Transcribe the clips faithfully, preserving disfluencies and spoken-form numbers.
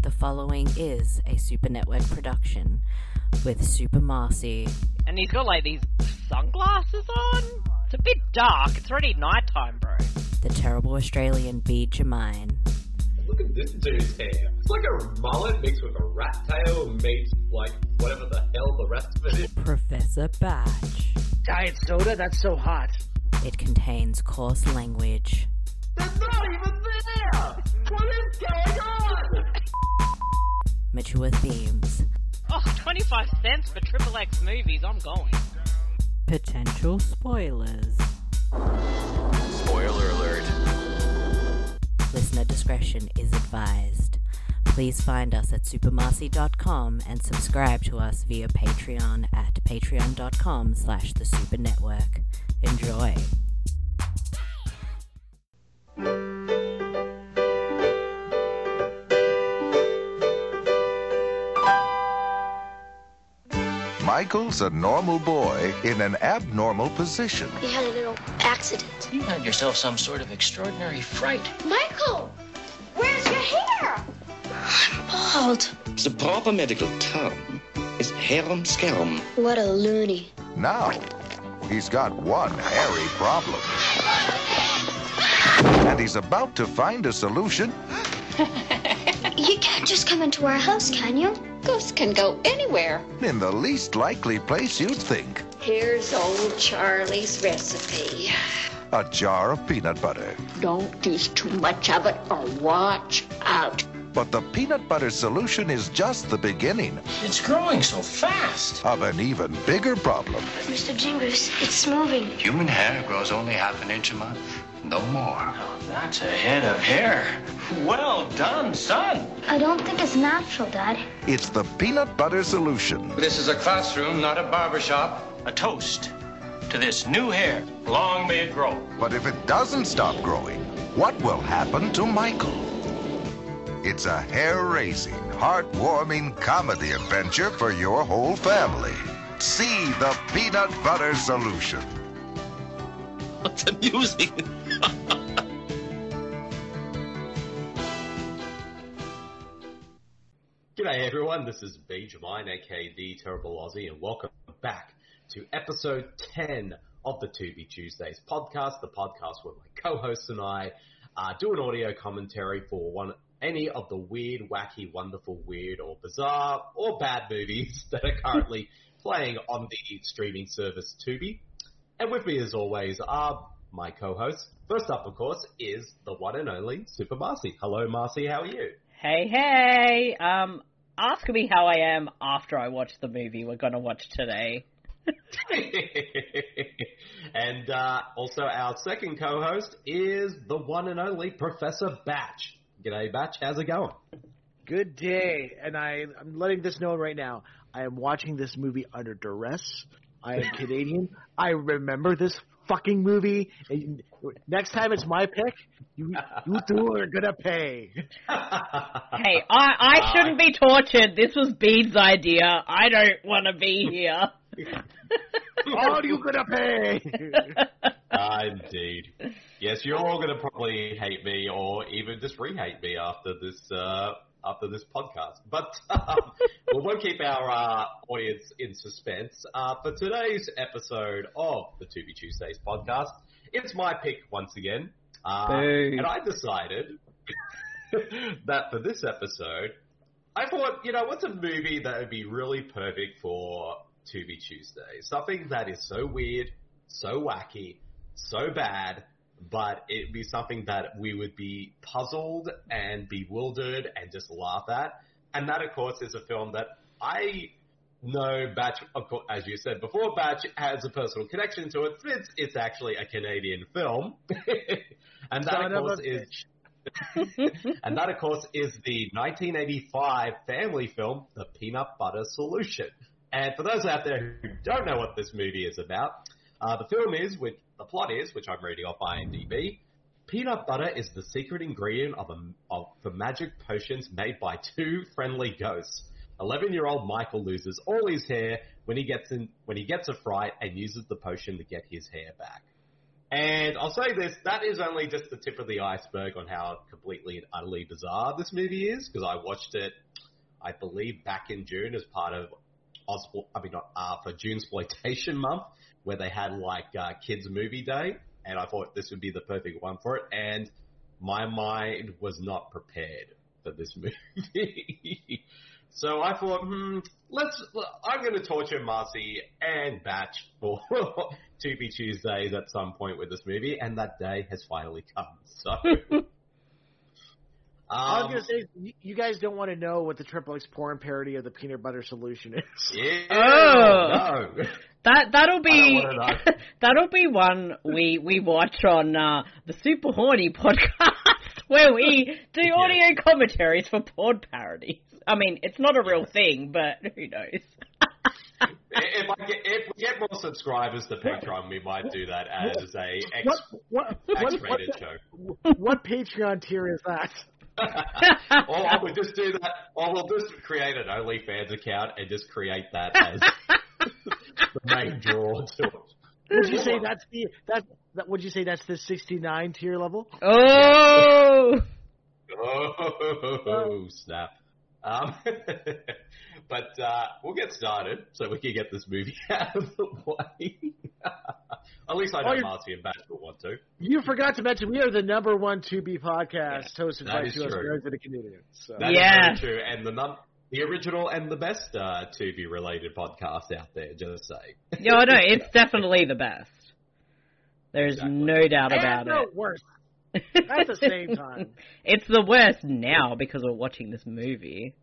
The following is a Super Network production with Super Marcy. And he's got like these sunglasses on? It's a bit dark. It's already nighttime, bro. The terrible Australian Bede Jermaine. Look at this dude's hair. It's like a mullet mixed with a rat tail meets like whatever the hell the rest of it is. Professor Batch. Diet soda? That's so hot. It contains coarse language. They're not even there! What is going on? Mature themes. Oh, twenty-five cents for Triple X movies. I'm going. Potential spoilers. Spoiler alert. Listener discretion is advised. Please find us at supermarcy dot com and subscribe to us via Patreon at patreon dot com slash the Super Network. Enjoy. Michael's a normal boy in an abnormal position. We had a little accident. You had yourself some sort of extraordinary fright. Michael! Where's your hair? I'm bald. The proper medical term is harum scarum. What a loony. Now, he's got one hairy problem. And he's about to find a solution. You can't just come into our house, can you? Ghosts can go anywhere. In the least likely place you'd think. Here's old Charlie's recipe. A jar of peanut butter. Don't use too much of it or watch out. But the peanut butter solution is just the beginning It's growing so fast. of an even bigger problem. Mister Jingles, it's moving. Human hair grows only half an inch a month. No more. Oh, that's a head of hair. Well done, son. I don't think it's natural, Dad. It's the peanut butter solution. This is a classroom, not a barber shop. A toast to this new hair. Long may it grow. But if it doesn't stop growing, what will happen to Michael? It's a hair-raising, heartwarming comedy adventure for your whole family. See the peanut butter solution. What's amusing? G'day everyone, this is Bede Jermaine, aka The Terrible Aussie, and welcome back to episode ten of the To Be Tuesdays podcast, the podcast where my co-hosts and I uh, do an audio commentary for one any of the weird, wacky, wonderful, weird, or bizarre, or bad movies that are currently playing on the streaming service Tubi. And with me, as always, are my co-hosts. First up, of course, is the one and only Super Marcy. Hello, Marcy. How are you? Hey, hey. Um, ask me how I am after I watch the movie we're going to watch today. And uh, also our second co-host is the one and only Professor Batch. G'day, Batch. How's it going? Good day. And I, I'm letting this know right now. I am watching this movie under duress. I am Canadian. I remember this fucking movie. And next time it's my pick, you you two are gonna pay. Hey, I, I shouldn't be tortured. This was Bede's idea. I don't want to be here. All you gonna pay? Ah, indeed. Yes, you're all going to probably hate me or even just re-hate me after this uh, after this podcast. But um, we won't keep our uh, audience in suspense. Uh, for today's episode of the To Be Tuesdays podcast, it's my pick once again. Uh, and I decided that for this episode, I thought, you know, what's a movie that would be really perfect for To Be Tuesdays? Something that is so weird, so wacky, so bad, but it'd be something that we would be puzzled and bewildered and just laugh at. And that, of course, is a film that I know Batch, of course, as you said before, Batch has a personal connection to it. It's, it's actually a Canadian film. And that, Son of of course, a is... and that, of course, is the nineteen eighty-five family film, The Peanut Butter Solution. And for those out there who don't know what this movie is about, uh, the film is, which the plot is, which I'm reading off IMDb, peanut butter is the secret ingredient of, a, of for magic potions made by two friendly ghosts. eleven-year-old Michael loses all his hair when he gets in when he gets a fright and uses the potion to get his hair back. And I'll say this, that is only just the tip of the iceberg on how completely and utterly bizarre this movie is, because I watched it, I believe, back in June as part of, Ospo- I mean, not uh, for Junesploitation Month, where they had, like, uh, Kids Movie Day, and I thought this would be the perfect one for it, and my mind was not prepared for this movie. So I thought, hmm, let's, I'm going to torture Marcy and Batch for Tubi Tuesdays at some point with this movie, and that day has finally come. So, um, I was going to say, you guys don't want to know what the Triple X porn parody of the peanut butter solution is. Yeah, oh, no. that that'll be that'll be one we we watch on uh, the Super Horny podcast, where we do audio yeah. commentaries for porn parodies. I mean, it's not a real thing, but who knows? if, I get, if we get more subscribers to Patreon, we might do that as a X, what, what, X-rated what, show. What Patreon tier is that? Or I would just do that, or we'll just create an OnlyFans account and just create that as the main draw to it. Would you say that's the that? that would you say that's the sixty-nine tier level? Oh, oh, snap! Um, but uh, we'll get started so we can get this movie out of the way. At least I know oh, Marcy and Batch will want to. You forgot to mention we are the number one two B podcast yes, hosted by two resident Canadians. So. That yeah. is very true, and the num- the original and the best uh, two B related podcast out there. Just say. No, no, it's definitely the best. There's exactly. no doubt about and no it. Worse. At the same time, it's the worst now because we're watching this movie.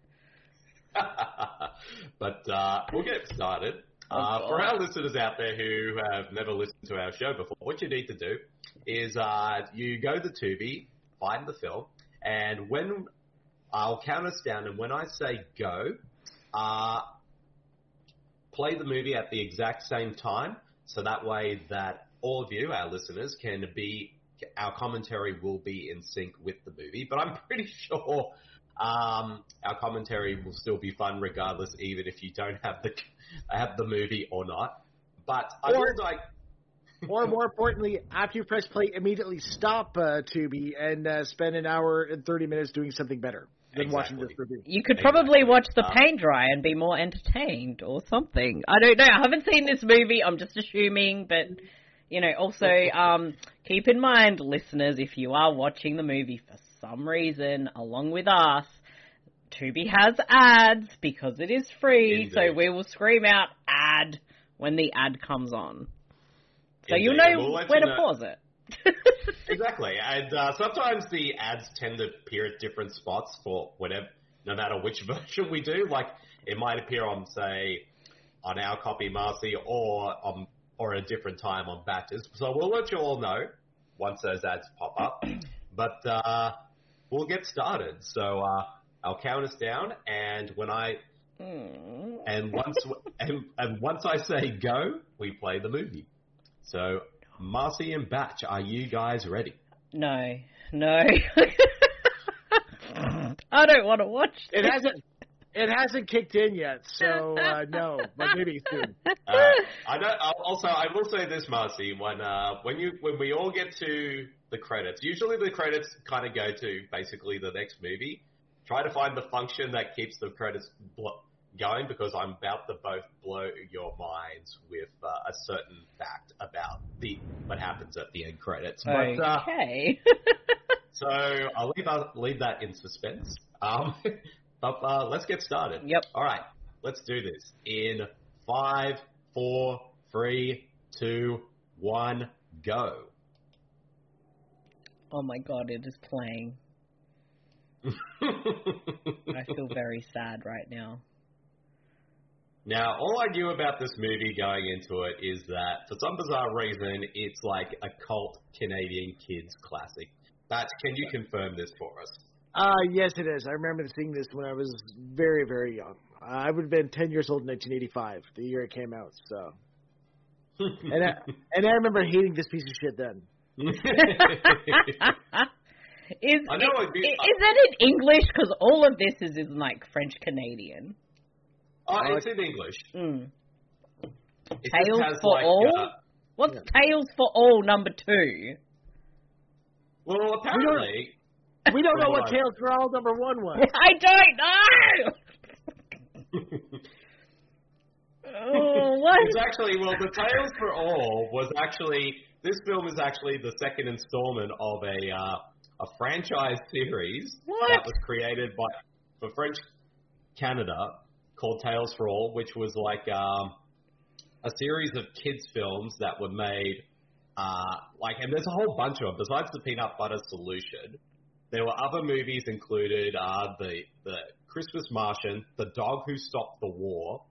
But uh, we'll get started. Uh, for our listeners out there who have never listened to our show before, what you need to do is uh, you go to Tubi, find the film, and when I'll count us down, and when I say go, uh, play the movie at the exact same time, so that way that all of you, our listeners, can be, our commentary will be in sync with the movie. But I'm pretty sure um, our commentary will still be fun regardless, even if you don't have the have the movie or not. But I would like, or more importantly, after you press play, immediately stop uh, Tubi and uh, spend an hour and thirty minutes doing something better than exactly. watching this review. You could probably exactly. watch the um, paint dry and be more entertained or something. I don't know. I haven't seen this movie. I'm just assuming, but you know, also um, keep in mind, listeners, if you are watching the movie for some reason, along with us, Tubi has ads because it is free, Indeed. so we will scream out ad when the ad comes on. So Indeed. you'll know we'll where you to know. pause it. Exactly, and uh, sometimes the ads tend to appear at different spots for whatever, no matter which version we do. Like, it might appear on, say, on our copy, Marcy, or on or at a different time on Batches. So we'll let you all know once those ads pop up. But uh, we'll get started. So uh, I'll count us down, and when I and once and, and once I say go, we play the movie. So Marcy and Batch, are you guys ready? No, no. I don't want to watch this. It hasn't. It hasn't kicked in yet, so uh, no, but maybe soon. Uh, I know. Also, I will say this, Marcy. When uh, when you when we all get to the credits, usually the credits kind of go to basically the next movie. Try to find the function that keeps the credits blo- going, because I'm about to both blow your minds with uh, a certain fact about the what happens at the end credits. But, okay. Uh, so I'll leave I'll leave that in suspense. Um. But uh, let's get started. Yep. All right. Let's do this. In five, four, three, two, one, go. Oh my god, it is playing. I feel very sad right now. Now, all I knew about this movie going into it is that, for some bizarre reason, it's like a cult Canadian kids classic. Batch, can you confirm this for us? Uh, yes, it is. I remember seeing this when I was very, very young. Uh, I would have been ten years old in nineteen eighty-five, the year it came out. So, and I, and I remember hating this piece of shit then. is, I know is, be, is that in English? Because all of this is in like French Canadian. Oh, it's in English. Mm. It Tales has, for like, all. Uh, What's Yeah. Tales for All number two? Well, apparently... We don't know Hold what on. Tales for All number one was. I don't know! Oh, what? It's actually, well, the Tales for All was actually, this film is actually the second installment of a uh, a franchise series What? that was created by for French Canada called Tales for All, which was like um, a series of kids films that were made, uh, like, and there's a whole bunch of them. Besides the Peanut Butter Solution, there were other movies included, uh, the the Christmas Martian, The Dog Who Stopped the War,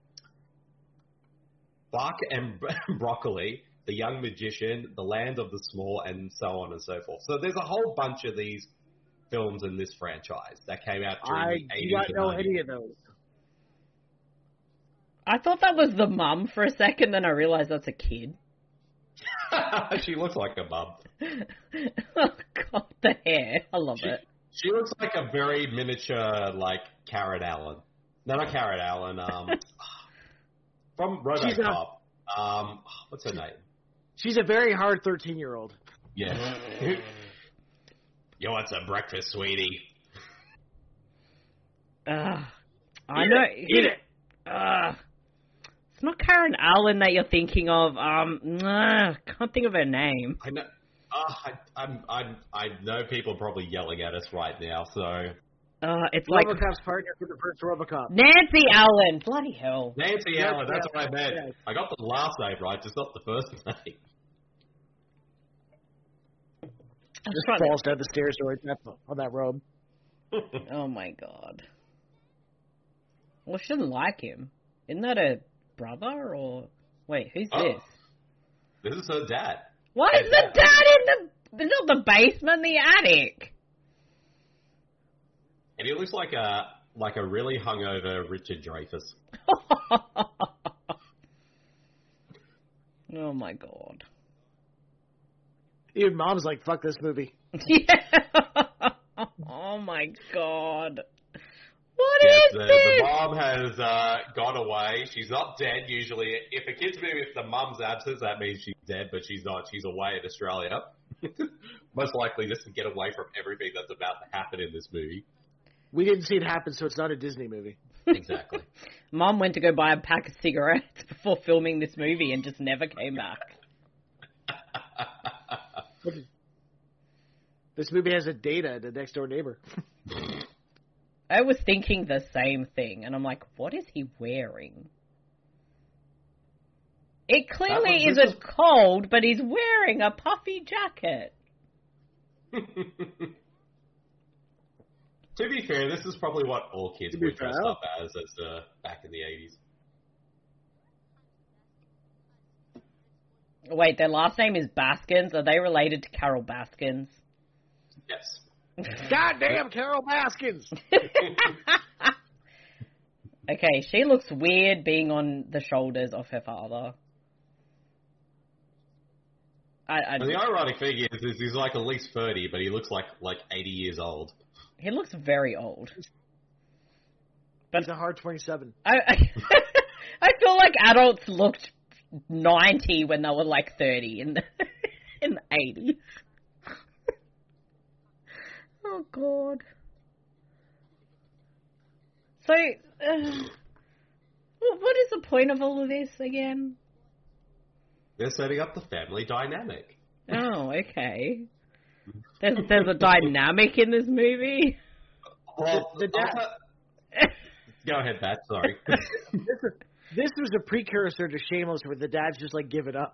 Bark and Broccoli, The Young Magician, The Land of the Small, and so on and so forth. So there's a whole bunch of these films in this franchise that came out during I the do eighties not and know nineties. any of those. I thought that was the mum for a second, then I realised that's a kid. She looks like a mum. Oh, God, the hair. I love She, it. she looks like a very miniature, like, Karen Allen. No, not Karen Allen. Um, from She's a- RoboCop. Um, what's her name? She's a very hard thirteen-year-old. Yeah. You want some breakfast, sweetie? Uh, I Eat know. it, eat it. Uh, it's not Karen Allen that you're thinking of. Um, nah, can't think of her name. I know. Uh, I, I'm, I'm, I know people are probably yelling at us right now, so... Uh, it's like RoboCop's partner for the first RoboCop. Nancy Allen. Bloody hell. Nancy Yeah, Allen, that's yeah, what I meant. yeah. I got the last name right, just not the first name. I'm Just trying to- falls down the stairs right that- on that robe. Oh my god. Well, she doesn't like him. Isn't that a brother or... Wait, who's Oh. this? This is her dad. Why Hey, is the Dad. dad in the... Not the basement, the attic? And he looks like a like a really hungover Richard Dreyfuss. Oh my god. Even mom's like, fuck this movie. Yeah. Oh my god. What Yes, is the, this? the mom has uh, gone away. She's not dead. Usually, if a kid's movie, if the mum's absent, that means she's dead, but she's not. She's away in Australia. Most likely just to get away from everything that's about to happen in this movie. We didn't see it happen, so it's not a Disney movie. Exactly. Mom went to go buy a pack of cigarettes before filming this movie and just never came back. This movie has a data, the next door neighbor. I was thinking the same thing, and I'm like, what is he wearing? It clearly was- this isn't cold, but he's wearing a puffy jacket. To be fair, this is probably what all kids To be would dress fair. up as, as uh, back in the eighties. Wait, their last name is Baskins. Are they related to Carol Baskins? Yes. Goddamn Carol Baskins! Okay, she looks weird being on the shoulders of her father. I, I, And the ironic thing is, is he's like at least thirty, but he looks like like eighty years old. he looks very old. That's a hard twenty-seven. I, I, I feel like adults looked ninety when they were like thirty in the in the eighties. Oh god. So, uh, what is the point of all of this again? They're setting up the family dynamic. Oh, okay. There's there's a dynamic in this movie. Well, The- the dad- I'll t- go ahead, Pat. Sorry. This, is, this was a precursor to Shameless, where the dad's just like, give it up.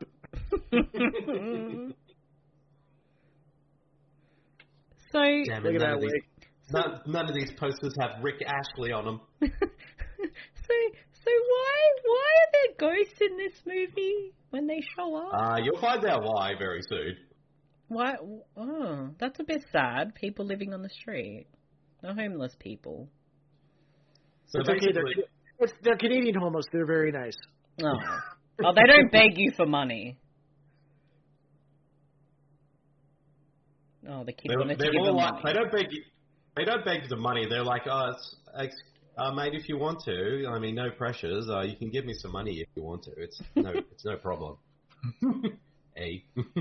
So, Damn Look it, at none that of, these, way. none, none of these posters have Rick Ashley on them. so, so why why are there ghosts in this movie when they show up? Uh, you'll find out why very soon. Why? Oh, that's a bit sad. People living on the street, no homeless people. So It's okay, they're, basically, it's, they're Canadian homeless. They're very nice. Oh, oh, they don't beg you for money. Oh, the kid they're, wanted to they're give more them like, money. they don't beg you, they don't beg the money. They're like, oh, it's, it's, uh, mate, if you want to, I mean, no pressures. Uh, you can give me some money if you want to. It's no, it's no problem. A.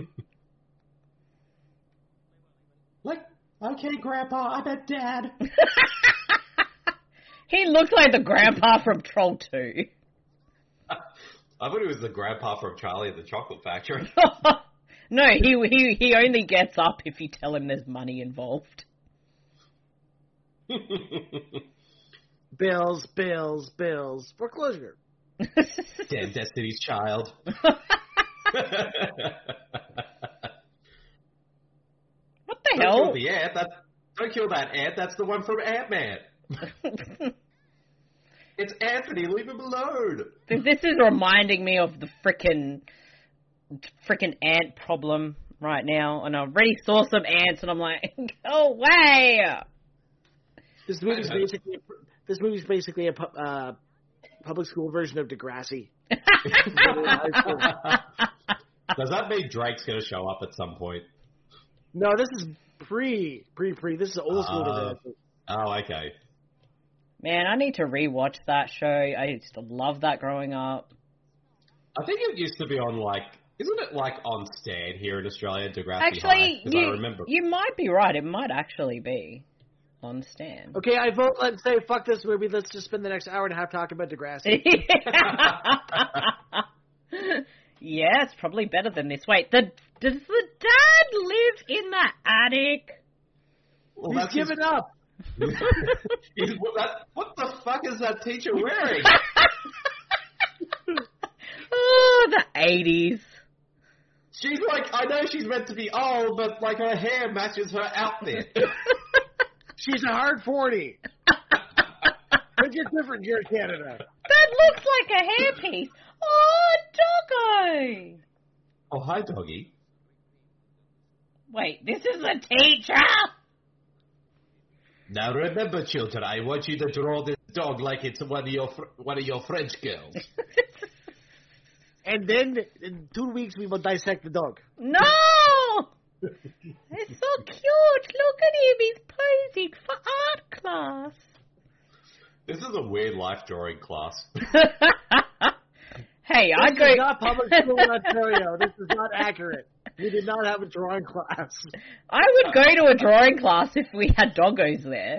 Like, okay, Grandpa, I'm a dad. He looks like the grandpa from Troll two. I thought he was the grandpa from Charlie and the Chocolate Factory. No, he he he only gets up if you tell him there's money involved. Bills, bills, bills. Foreclosure. Damn Destiny's Child. What the Don't hell? kill the ant. That, don't kill that ant. That's the one from Ant-Man. It's Anthony. Leave him alone. This is reminding me of the frickin' frickin' ant problem right now, and I already saw some ants, and I'm like, go away. This movie's basically this movie's basically a pu- uh, public school version of Degrassi. Does that mean Drake's going to show up at some point? No, this is pre pre pre. This is old school Uh, Degrassi. Oh, okay. Man, I need to rewatch that show. I used to love that growing up. I think it used to be on, like, isn't it, like, on Stan here in Australia, Degrassi Actually, High? 'Cause you, I remember. you might be right. It might actually be on Stan. Okay, I vote. Let's say fuck this movie. Let's just spend the next hour and a half talking about Degrassi. Yeah, it's probably better than this. Wait, the, does the dad live in the attic? Well, He's that's given his- up. He's, what, that, what the fuck is that teacher wearing? Oh, the eighties. She's like, I know she's meant to be old, but, like, her hair matches her outfit. She's a hard forty. But you're different here in Canada. That looks like a hairpiece. Oh, doggo. Oh, hi, doggy. Wait, this is a teacher? Now remember, children, I want you to draw this dog like it's one of your fr- one of your French girls. And then in two weeks we will dissect the dog. No! It's so cute. Look at him. He's posing for art class. This is a weird life drawing class. Hey, I This go... is not public school in Ontario. This is not accurate. We did not have a drawing class. I would go to a drawing class if we had doggos there.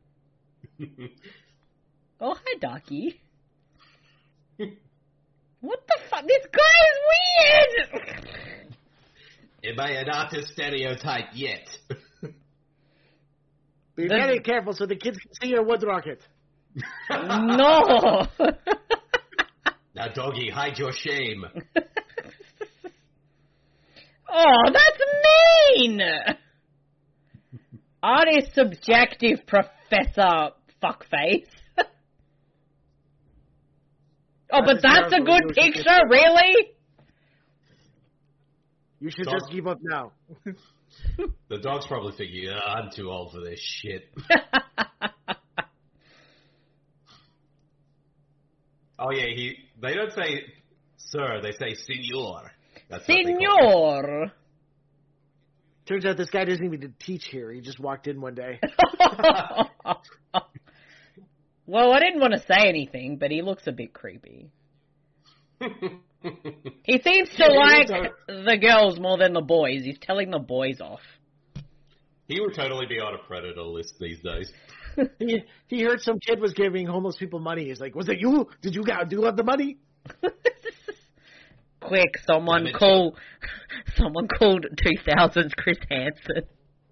Oh, hi, Darky. What the fuck? This guy is weird! Am I an artist stereotype yet? Be very careful so the kids can see your wood rocket. No! Now, doggy, hide your shame. Oh, that's mean! Art is subjective, Professor Fuckface. Oh, but that's a good picture, really? You should Dog. just give up now. The dog's probably thinking, yeah, I'm too old for this shit. Oh, yeah, he. They don't say sir, they say senor. That's what they call it. Senor! Turns out this guy doesn't even teach here. He just walked in one day. Well, I didn't want to say anything, but he looks a bit creepy. He seems to like the girls more than the boys. He's telling the boys off. He would totally be on a predator list these days. he, he heard some kid was giving homeless people money. He's like, was it you? Did you got, do you have the money? Quick, someone call, someone called two thousands Chris Hansen.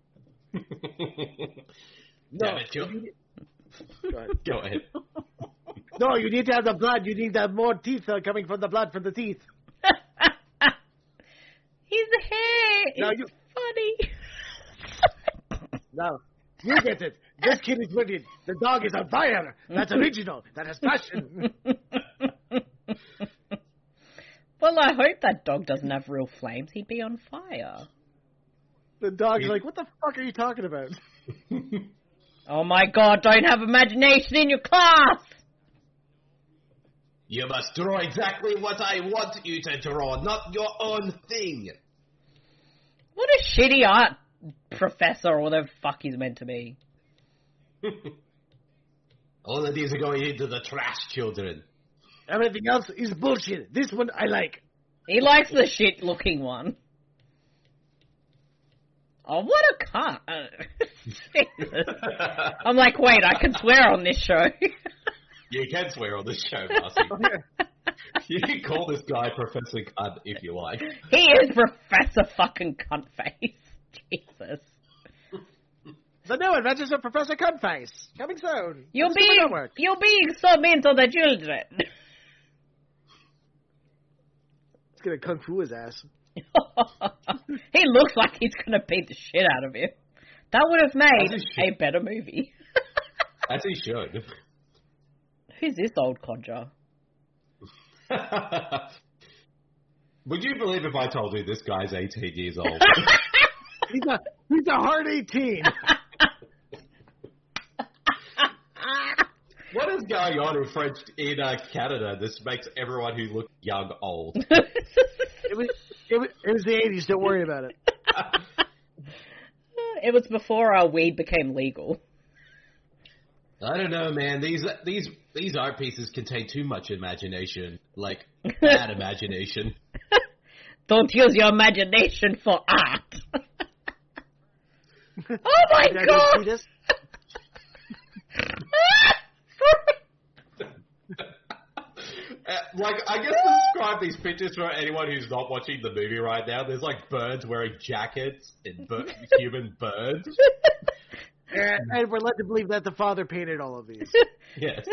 No. Damn it, Joe. Go ahead. Go ahead. No, you need to have the blood. You need to have more teeth uh, coming from the blood from the teeth. His hair No, is you- funny. No, you get it. This kid is wicked. The dog is on fire. That's original. That has passion. Well, I hope that dog doesn't have real flames. He'd be on fire. The dog is like, what the fuck are you talking about? Oh my god, don't have imagination in your class! You must draw exactly what I want you to draw, not your own thing. What a shitty art professor or whatever the fuck he's meant to be. All of these are going into the trash, children. Everything else is bullshit. This one I like. He likes the shit-looking one. Oh, what a cunt. Jesus. I'm like, wait, I can swear on this show. You can swear on this show, Marcy. You can call this guy Professor Cunt if you like. He is Professor fucking Cuntface. Jesus. The new adventures of Professor Cuntface. Coming soon. You're being, you're being so mean to the children. It's gonna kung fu his ass. He looks like he's gonna beat the shit out of you. That would have made a better movie. As he should. Who's this old codger? Would you believe if I told you this guy's eighteen years old? he's a he's a hard eighteen. What is going on in French in uh, Canada? This makes everyone who looks young old. it was it was it was the eighties. Don't worry about it. It was before our weed became legal. I don't know, man. These these these art pieces contain too much imagination, like bad imagination. Don't use your imagination for art. Oh my Can god! I go see this? Uh, like, I guess to describe these pictures for anyone who's not watching the movie right now, there's like birds wearing jackets and bir- human birds. And, and we're led to believe that the father painted all of these. Yes.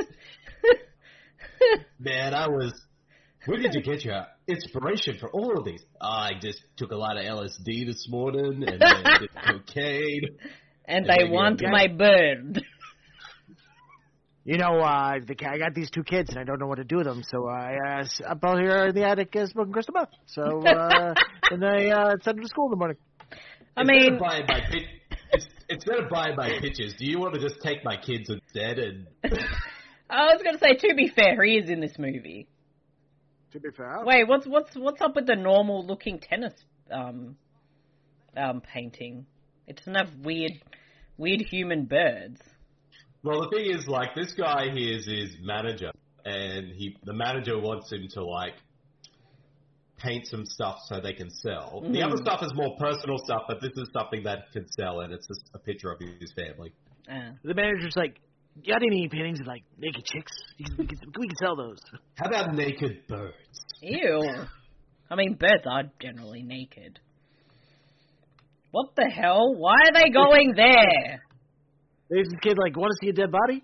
Man, I was... Where did you get your inspiration for all of these? I just took a lot of L S D this morning and then did cocaine. And, and I want my bird. You know, uh, the, I got these two kids and I don't know what to do with them, so I, uh, I'm out here in the attic uh, smoking crystal meth. So, uh, and I uh, send them to school in the morning. I instead mean... Of buying my pic- it's, instead of buying my pictures, do you want to just take my kids instead? And I was going to say, to be fair, he is in this movie. To be fair. Wait, what's what's what's up with the normal looking tennis um um painting? It doesn't have weird weird human birds. Well, the thing is, like, this guy here is his manager, and he the manager wants him to, like, paint some stuff so they can sell. Mm. The other stuff is more personal stuff, but this is something that can sell, and it's just a picture of his family. Uh. The manager's like, you got any paintings of, like, naked chicks? We can, we can, we can sell those. How about naked birds? Ew. I mean, birds are generally naked. What the hell? Why are they going there? There's this kid like, want to see a dead body?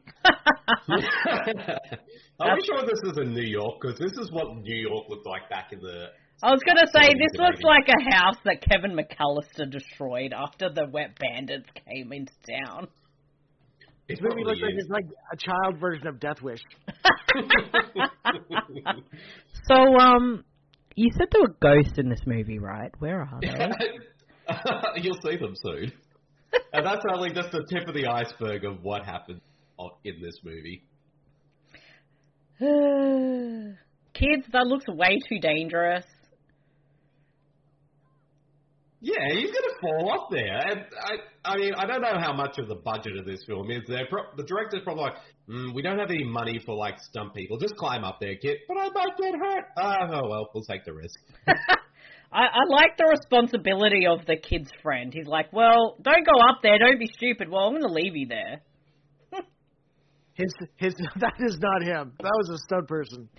Are we sure this is in New York? Because this is what New York looked like back in the... I was going to say, this looks like a house that Kevin McAllister destroyed after the Wet Bandits came into town. This movie looks like it's like a child version of Death Wish. So, um, you said there were ghosts in this movie, right? Where are they? You'll see them soon. And that's only just the tip of the iceberg of what happened in this movie. Kids, that looks way too dangerous. Yeah, he's going to fall off there. And I I mean, I don't know how much of the budget of this film is there. Pro- the director's probably like, mm, we don't have any money for, like, stunt people. Just climb up there, kid. But I might get hurt. Uh, oh, well, we'll take the risk. I, I like the responsibility of the kid's friend. He's like, well, don't go up there. Don't be stupid. Well, I'm going to leave you there. his, his, that is not him. That was a stunt person.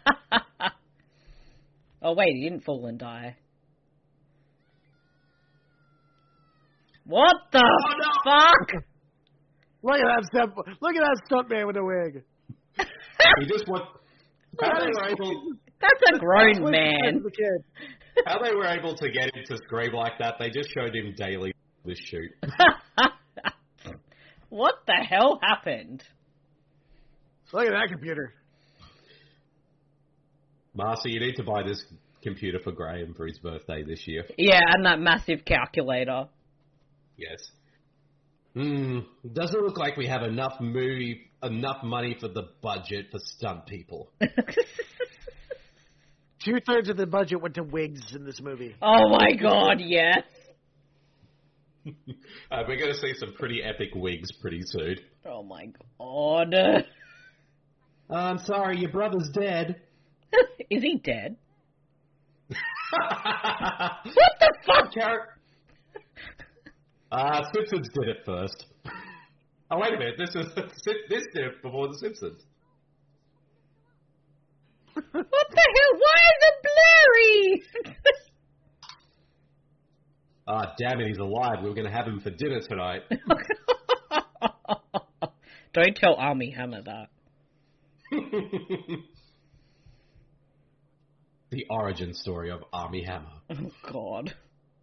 Oh, wait, he didn't fall and die. What the oh, no. fuck? Look at that stunt. Look at that stunt man with a wig. He just what? How they were able? That's a grown man. How they were able to get him to scream like that? They just showed him daily this shoot. What the hell happened? Look at that computer. Marcy, you need to buy this computer for Graham for his birthday this year. Yeah, and that massive calculator. Yes. Hmm. Doesn't look like we have enough movie, enough money for the budget for stunt people. Two thirds of the budget went to wigs in this movie. Oh my god, yes. uh, we're going to see some pretty epic wigs pretty soon. Oh my god. I'm sorry, your brother's dead. Is he dead? What the fuck? Char- uh, Simpsons did it first. Oh, wait a minute. This is this did it before The Simpsons. What the hell? Why is it blurry? Ah, damn it, he's alive. We were going to have him for dinner tonight. Don't tell Armie Hammer that. The origin story of Armie Hammer. Oh, God.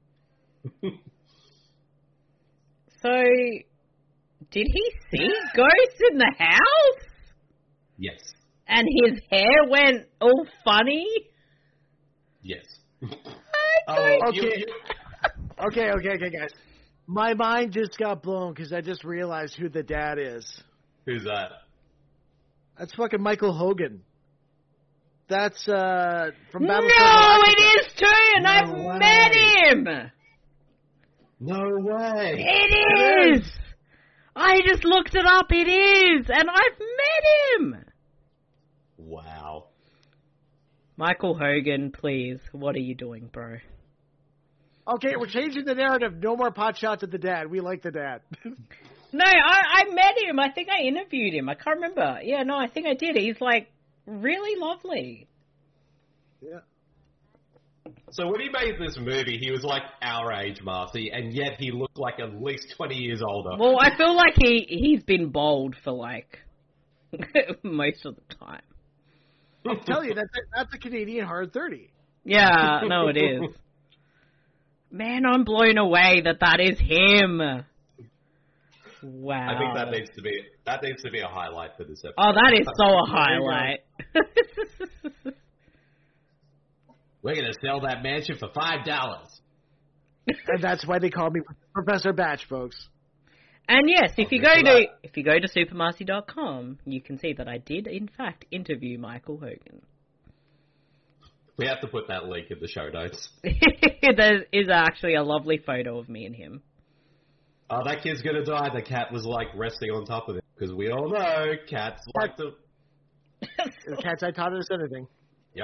So, did he see ghosts in the house? Yes. And his hair went all funny? Yes. I Oh, don't... okay. okay, okay, okay, guys. My mind just got blown because I just realized who the dad is. Who's that? That's fucking Michael Hogan. That's uh from No, Battlestar it is too, and No I've way. met him! No way. It is! I just looked it up, it is! And I've met him! Wow. Michael Hogan, please, what are you doing, bro? Okay, we're changing the narrative. No more pot shots at the dad. We like the dad. No, I, I met him. I think I interviewed him. I can't remember. Yeah, no, I think I did. He's, like, really lovely. Yeah. So when he made this movie, he was like our age, Marcy, and yet he looked like at least twenty years older. Well, I feel like he, he's been bald for, like, most of the time. I'll tell you, that's a, that's a Canadian hard thirty. Yeah, no, it is. Man, I'm blown away that that is him. Wow. I think that needs to be that needs to be a highlight for this episode. Oh, that is so a highlight. We're gonna sell that mansion for five dollars. And that's why they call me Professor Batch, folks. And yes, if you Okay, go so to that- if you go to supermarcy dot com, you can see that I did in fact interview Michael Hogan. We have to put that link in the show notes. There is actually a lovely photo of me and him. Oh, that kid's gonna die. The cat was like resting on top of it because we all know cats like to. The cat's eye taught us anything. Yep.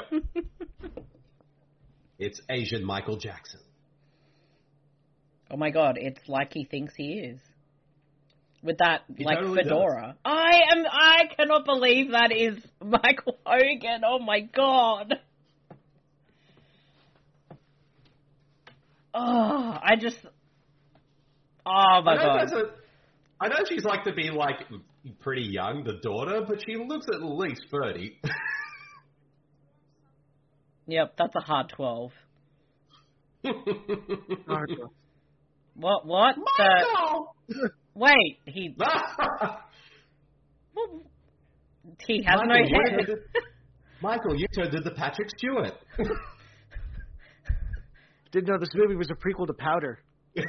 It's Asian Michael Jackson. Oh my god, it's like he thinks he is. With that, He like, totally fedora. I am, I cannot believe that is Michael Hogan. Oh my god. Oh, I just, oh my I know, god. that's a, I know she's like to be like pretty young, the daughter, but she looks at least thirty. Yep, that's a hard twelve. What, what? Michael! The, wait, he, well, he has Michael, no you hair. turned it- Michael, you turned into Patrick Stewart. Didn't know this movie was a prequel to Powder. I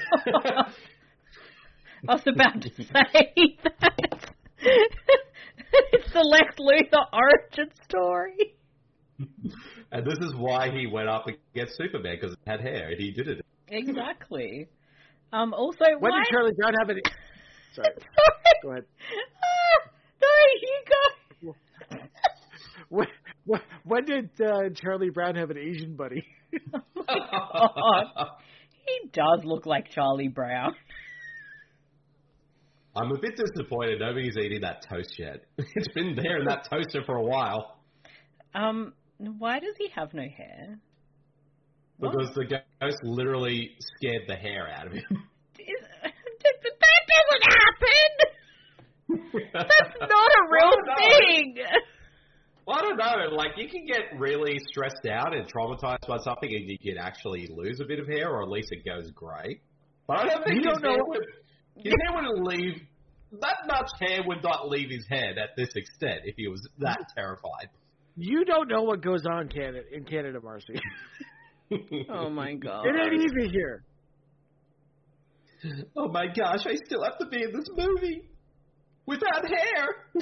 was about to say that. It's the Lex Luthor origin story. And this is why he went up against Superman, because he had hair, and he did it. Exactly. Um. Also, When why... did Charlie Brown have any... Sorry. Sorry. Go ahead. Ah, no, you go. When, when, when did uh, Charlie Brown have an Asian buddy? Oh my god. He does look like Charlie Brown. I'm a bit disappointed nobody's eating that toast yet. It's been there in that toaster for a while. Um. Why does he have no hair? Because the ghost literally scared the hair out of him. Is, that doesn't happen! That's not a real thing! Well, I don't know. Like, you can get really stressed out and traumatized by something and you can actually lose a bit of hair, or at least it goes grey. But I don't think You his, don't hair know- would, his hair wouldn't leave... That much hair would not leave his head at this extent if he was that terrified. You don't know what goes on Canada, in Canada, Marcy. Oh my god. It ain't easy here. Oh my gosh, I still have to be in this movie without hair.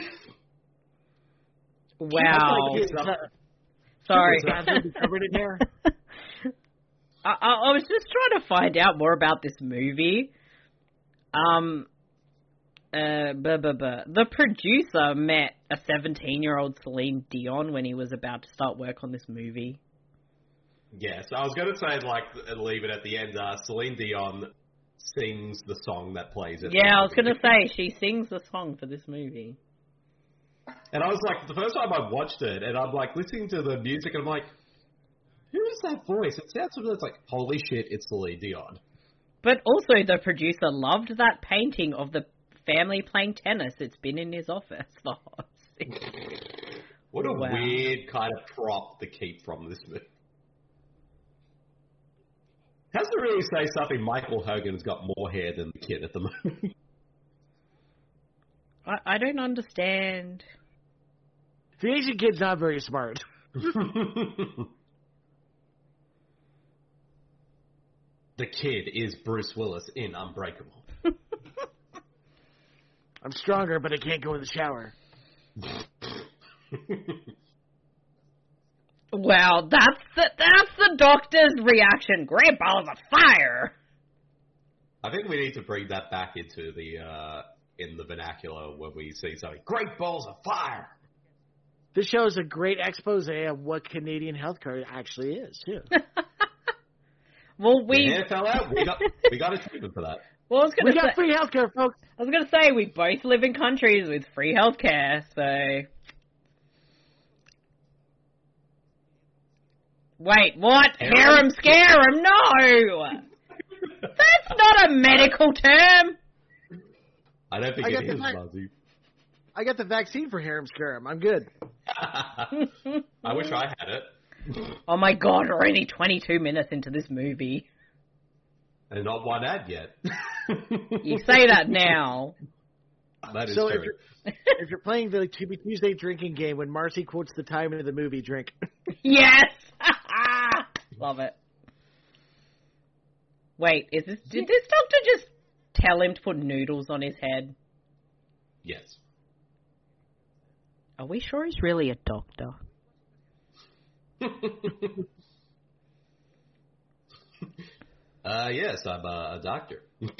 Wow. It's like, uh, Sorry. it's not gonna be covered in hair. I, I I was just trying to find out more about this movie. Um, uh, buh, buh, buh. The producer met a seventeen-year-old Celine Dion when he was about to start work on this movie. Yes, I was going to say, like, leave it at the end. Uh, Celine Dion sings the song that plays it. Yeah, I was going to say, she sings the song for this movie. And I was like, the first time I watched it, and I'm like listening to the music, and I'm like, who is that voice? It sounds it's like, holy shit, it's Celine Dion. But also, the producer loved that painting of the family playing tennis. It's been in his office the whole season. What a Wow. weird kind of prop to keep from this movie. Has to really say something. Michael Hogan's got more hair than the kid at the moment. I, I don't understand. The Asian kid's not very smart. The kid is Bruce Willis in Unbreakable. I'm stronger, but I can't go in the shower. Wow, that's the, that's the doctor's reaction. Great balls of fire. I think we need to bring that back into the uh, in the vernacular when we see something. Great balls of fire. This shows a great expose of what Canadian healthcare actually is, too. Well, we Your hair fell out. We got we got a treatment for that. Well, I was We gonna got say, free healthcare, folks. I was gonna say we both live in countries with free healthcare, so. Wait, what? Harem scarum? No! That's not a medical term! I don't think I it got the is, vac- Muzzy. I got the vaccine for harem scarum. I'm good. I wish I had it. Oh my god, we're only twenty-two minutes into this movie. And not one ad yet. You say that now. That is So if true. you're, if you're playing the Tuesday drinking game, when Marcy quotes the time into the movie, drink. Yes! Love it. Wait, is this did this doctor just tell him to put noodles on his head? Yes. Are we sure he's really a doctor? uh, yes, I'm a, a doctor.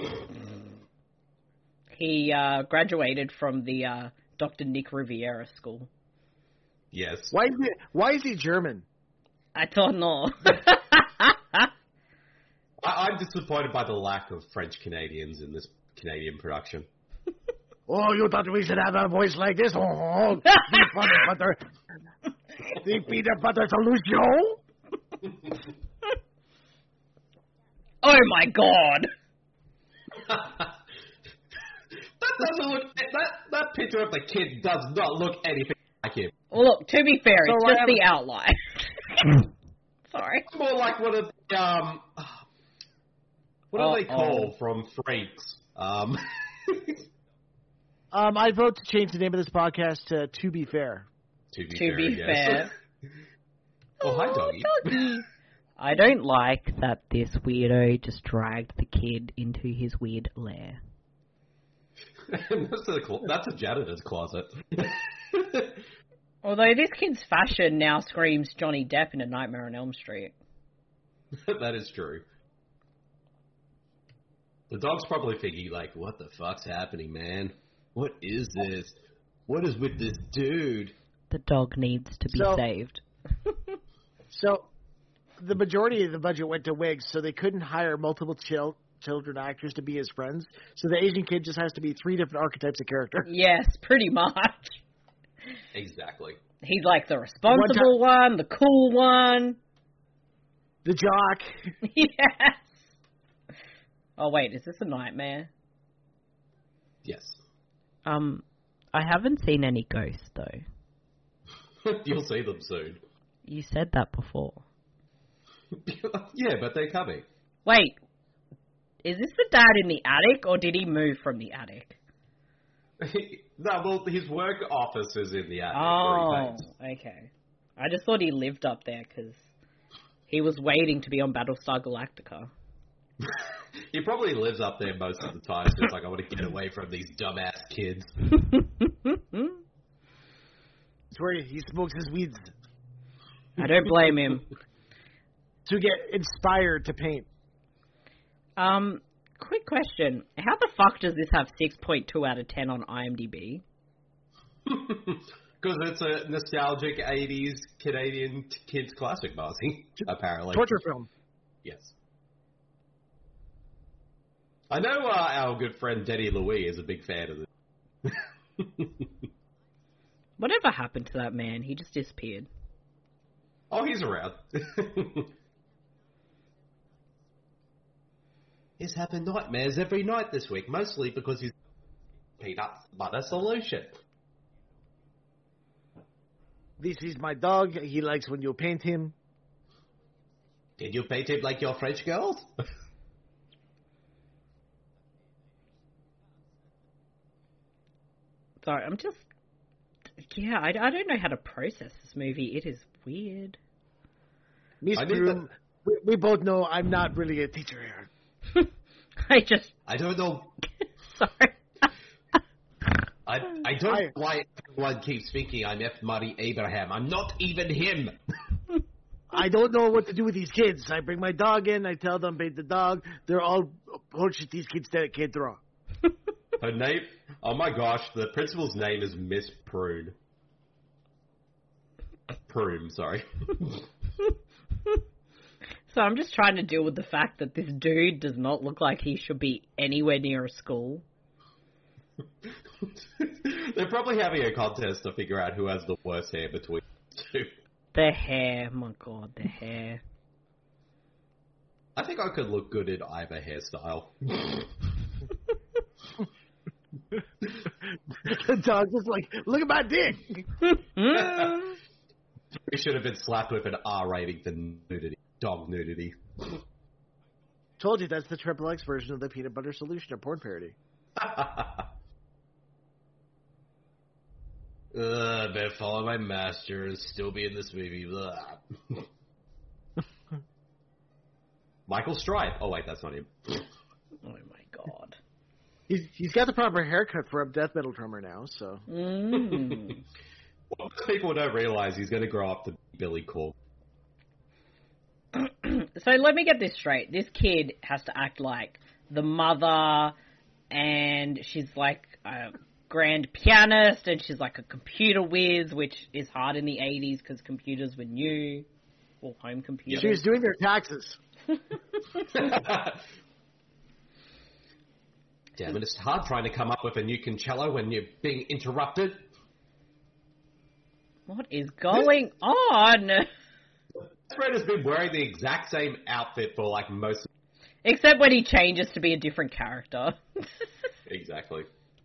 He uh, graduated from the uh, Doctor Nick Riviera school. Yes. Why is he, why is he German? I don't know. I, I'm disappointed by the lack of French Canadians in this Canadian production. Oh, you thought we should have a voice like this? Oh, the peanut butter, the peanut butter solution. Oh my god! That doesn't look. That that picture of the kid does not look anything like him. Well, look, to be fair, So it's I just have- the outline. Sorry. It's more like one of the um. What are they Uh-oh. called from Freaks? Um. Um, I vote to change the name of this podcast to To Be Fair. to be To fair, be yes. fair. Oh, hi, doggy. Doggy. I don't like that this weirdo just dragged the kid into his weird lair. that's, a, cl- that's a janitor's closet. Although this kid's fashion now screams Johnny Depp in A Nightmare on Elm Street. That is true. The dog's probably thinking, like, what the fuck's happening, man? What is this? What is with this dude? The dog needs to be So- saved. So, the majority of the budget went to wigs, so they couldn't hire multiple chil- children actors to be his friends. So the Asian kid just has to be three different archetypes of character. Yes, pretty much. Exactly. He's like the responsible one, the cool one. The jock. Yes. Oh wait, is this a nightmare? Yes. Um, I haven't seen any ghosts, though. You'll see them soon. You said that before. Yeah, but they're coming. Wait, is this the dad in the attic, or did he move from the attic? No, well, his work office is in the attic. Oh, where he paints. okay. I just thought he lived up there because he was waiting to be on Battlestar Galactica. He probably lives up there most of the time. So it's like, I want to get away from these dumbass kids. It's where he smokes his weeds I don't blame him. to get inspired to paint. Um, quick question. How the fuck does this have six point two out of ten on IMDb? Because Because it's a nostalgic eighties Canadian t- kids classic, Marcy, apparently. Torture film. Yes. I know uh, our good friend Denny Louis is a big fan of this. Whatever happened to that man? He just disappeared. Oh, he's around. He's having nightmares every night this week, mostly because he's peanut butter solution. This is my dog. He likes when you paint him. Did you paint him like your French girls? Sorry, I'm just... Yeah, I, I don't know how to process this movie. It is weird. Miss Broom, we, we both know I'm not really a teacher here. I just... I don't know... Sorry. I, I don't know why everyone keeps thinking I'm F. Murray Abraham. I'm not even him. I don't know what to do with these kids. I bring my dog in. I tell them, paint the dog. They're all, oh shit, these kids that can't draw. Her name... Oh my gosh, the principal's name is Miss Prune. Prune, sorry. So I'm just trying to deal with the fact that this dude does not look like he should be anywhere near a school. They're probably having a contest to figure out who has the worst hair between the two. The hair, my god, the hair. I think I could look good in either hairstyle. The dog just like, look at my dick. We should have been slapped with an R rating for nudity. Dog nudity. Told you that's the triple X version of the peanut butter solution, a porn parody. Uh, better follow my master and still be in this movie. Michael Stripe. Oh wait, that's not him. Oh my god. He's he's got the proper haircut for a death metal drummer now, so. Mm. What people don't realize, he's going to grow up to be Billy Corgan. So let me get this straight. This kid has to act like the mother, and she's like a grand pianist, and she's like a computer whiz, which is hard in the eighties because computers were new, or home computers. She was doing their taxes. Damn it, it's hard trying to come up with a new concello when you're being interrupted. What is going on? Fred has been wearing the exact same outfit for like most... Except when he changes to be a different character. Exactly.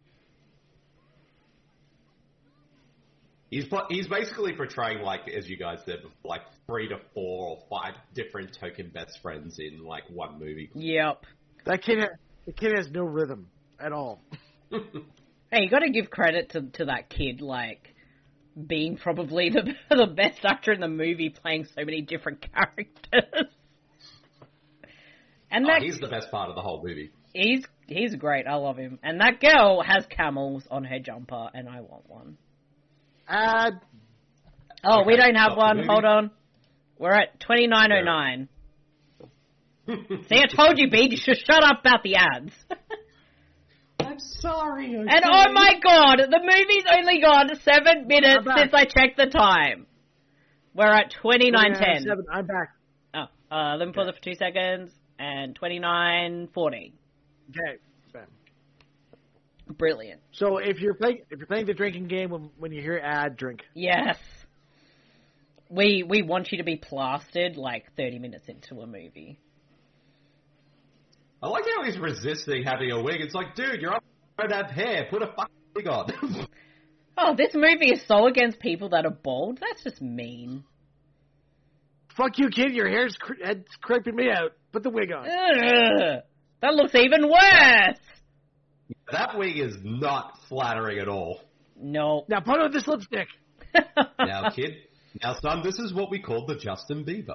He's he's basically portraying, like, as you guys said, like three to four or five different token best friends in like one movie. Yep. That kid, ha- the kid has no rhythm at all. Hey, you got to give credit to to that kid, like being probably the the best actor in the movie, playing so many different characters. And that oh, he's the best part of the whole movie. He's he's great. I love him. And that girl has camels on her jumper, and I want one. Ad. Oh, okay, we don't have one. Movie. Hold on. We're at twenty-nine oh nine. See, I told you, B, you should shut up about the ads. I'm sorry. Okay. And oh my god, the movie's only gone seven minutes since I checked the time. We're at twenty-nine ten. I'm back. Oh, uh, let me pause it for two seconds. And twenty-nine forty. Okay. Bam. Brilliant. So if you're playing if you're playing the drinking game, when, when you hear ad, drink. Yes. We we want you to be plastered like thirty minutes into a movie. I like how he's resisting having a wig. It's like, dude, you're up. Don't have hair. Put a fucking wig on. Oh, this movie is so against people that are bald. That's just mean. Fuck you, kid. Your hair's cr- head's creeping me out. Put the wig on. Ugh, that looks even worse. That wig is not flattering at all. No. Now put on this lipstick. Now, kid. Now, son, this is what we call the Justin Bieber.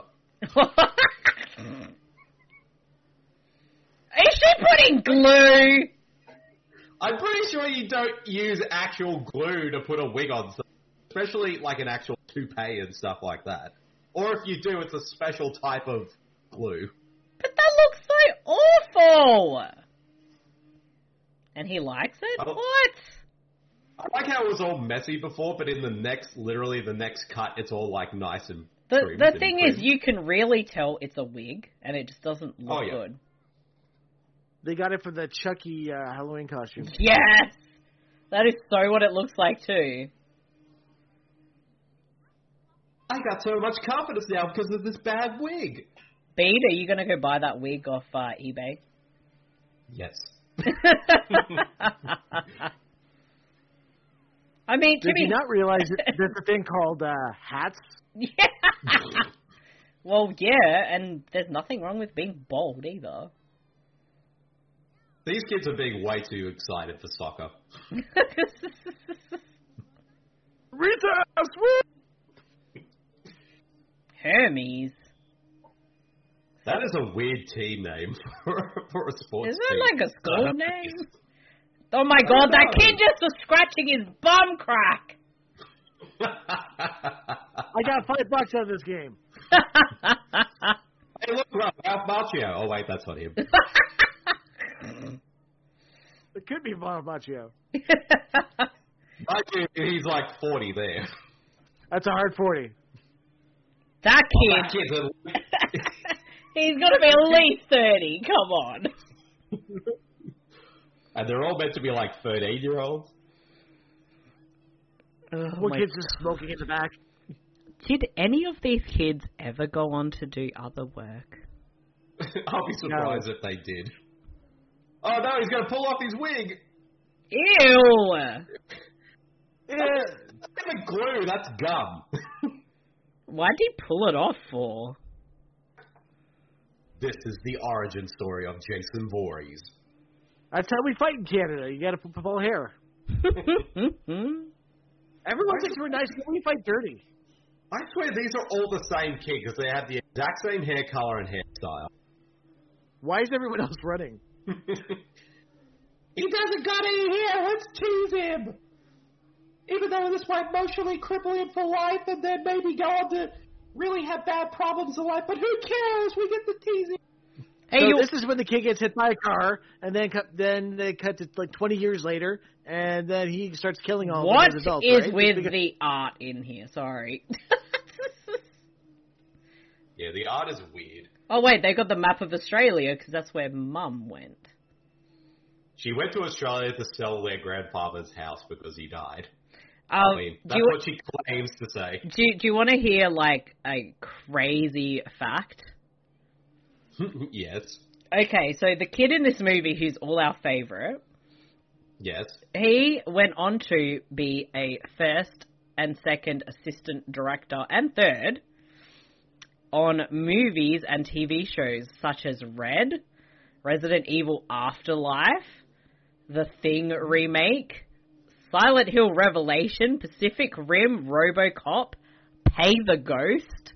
Is she putting glue? I'm pretty sure you don't use actual glue to put a wig on, especially like an actual toupee and stuff like that. Or if you do, it's a special type of glue. But that looks so awful. And he likes it? Oh. What? I like how it was all messy before, but in the next, literally the next cut, it's all like nice and The trimmed the and thing trimmed. is, you can really tell it's a wig, and it just doesn't look Oh, yeah. good. They got it from the Chucky uh, Halloween costume. Yes! That is so what it looks like, too. I got so much confidence now because of this bad wig. Bede, are you going to go buy that wig off uh, eBay? Yes. I mean, to Did be... you not realize that there's a thing called uh, hats? Yeah. Well, yeah, and there's nothing wrong with being bald either. These kids are being way too excited for soccer. Rita, sweet! Hermes. That is a weird team name for, for a sports Isn't team. that like a school name? Oh my god, that kid just was scratching his bum crack! I got five bucks out of this game. Hey, look, Ralph Macchio. Oh, wait, that's not him. It could be Von Macchio. Macchio, he's like forty there. That's a hard forty. That Oh, kid, that kid's a- he's got to be at least thirty, come on. And they're all meant to be like thirteen-year-olds. Oh One my kid's just smoking in the back. Did any of these kids ever go on to do other work? I'll be surprised if they did. Oh, no, he's going to pull off his wig. Ew! Yeah. That's not even glue, that's gum. Why'd he pull it off for? This is the origin story of Jason Voorhees. That's how we fight in Canada. You got to pull hair. Everyone thinks we're nice, but we fight dirty. I swear these are all the same kid because they have the exact same hair color and hairstyle. Why is everyone else running? He doesn't got any hair. Let's tease him. Even though this might emotionally cripple him for life and then maybe go on to really have bad problems in life. But who cares? We get to tease him. Hey, so you... this is when the kid gets hit by a car, and then cut, then they cut to like twenty years later, and then he starts killing all what of those adults. is right? with because... the art in here? Sorry. Yeah, the art is weird. Oh wait, they got the map of Australia because that's where Mum went. She went to Australia to sell their grandfather's house because he died. Um, I mean, that's do you, what she claims to say. Do, do you want to hear, like, a crazy fact? Yes. Okay, so the kid in this movie who's all our favourite, Yes. he went on to be a first and second assistant director and third on movies and T V shows such as Red, Resident Evil Afterlife, The Thing remake, Silent Hill Revelation, Pacific Rim, RoboCop, Pay the Ghost.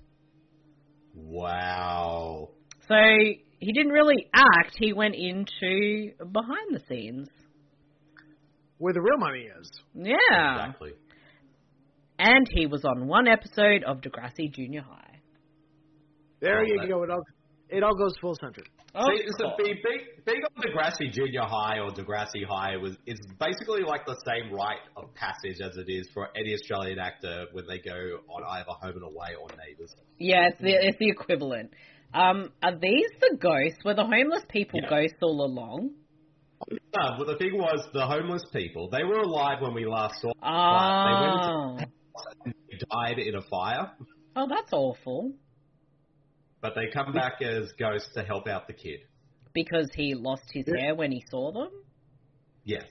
Wow. So he didn't really act, he went into behind the scenes. Where the real money is. Yeah. Exactly. And he was on one episode of Degrassi Junior High. There Oh, you that- go. It all, it all goes full century. Oh, See, so being, being, being on Degrassi Junior High or Degrassi High was it's basically like the same rite of passage as it is for any Australian actor when they go on either Home and Away or Neighbours. yeah, it's the, it's the equivalent. Um, are these the ghosts? Were the homeless people Yeah. ghosts all along? No, but the thing was, the homeless people, they were alive when we last saw them, Oh. but they went into, they died in a fire, Oh, that's awful. but they come back as ghosts to help out the kid. Because he lost his hair when he saw them? Yes.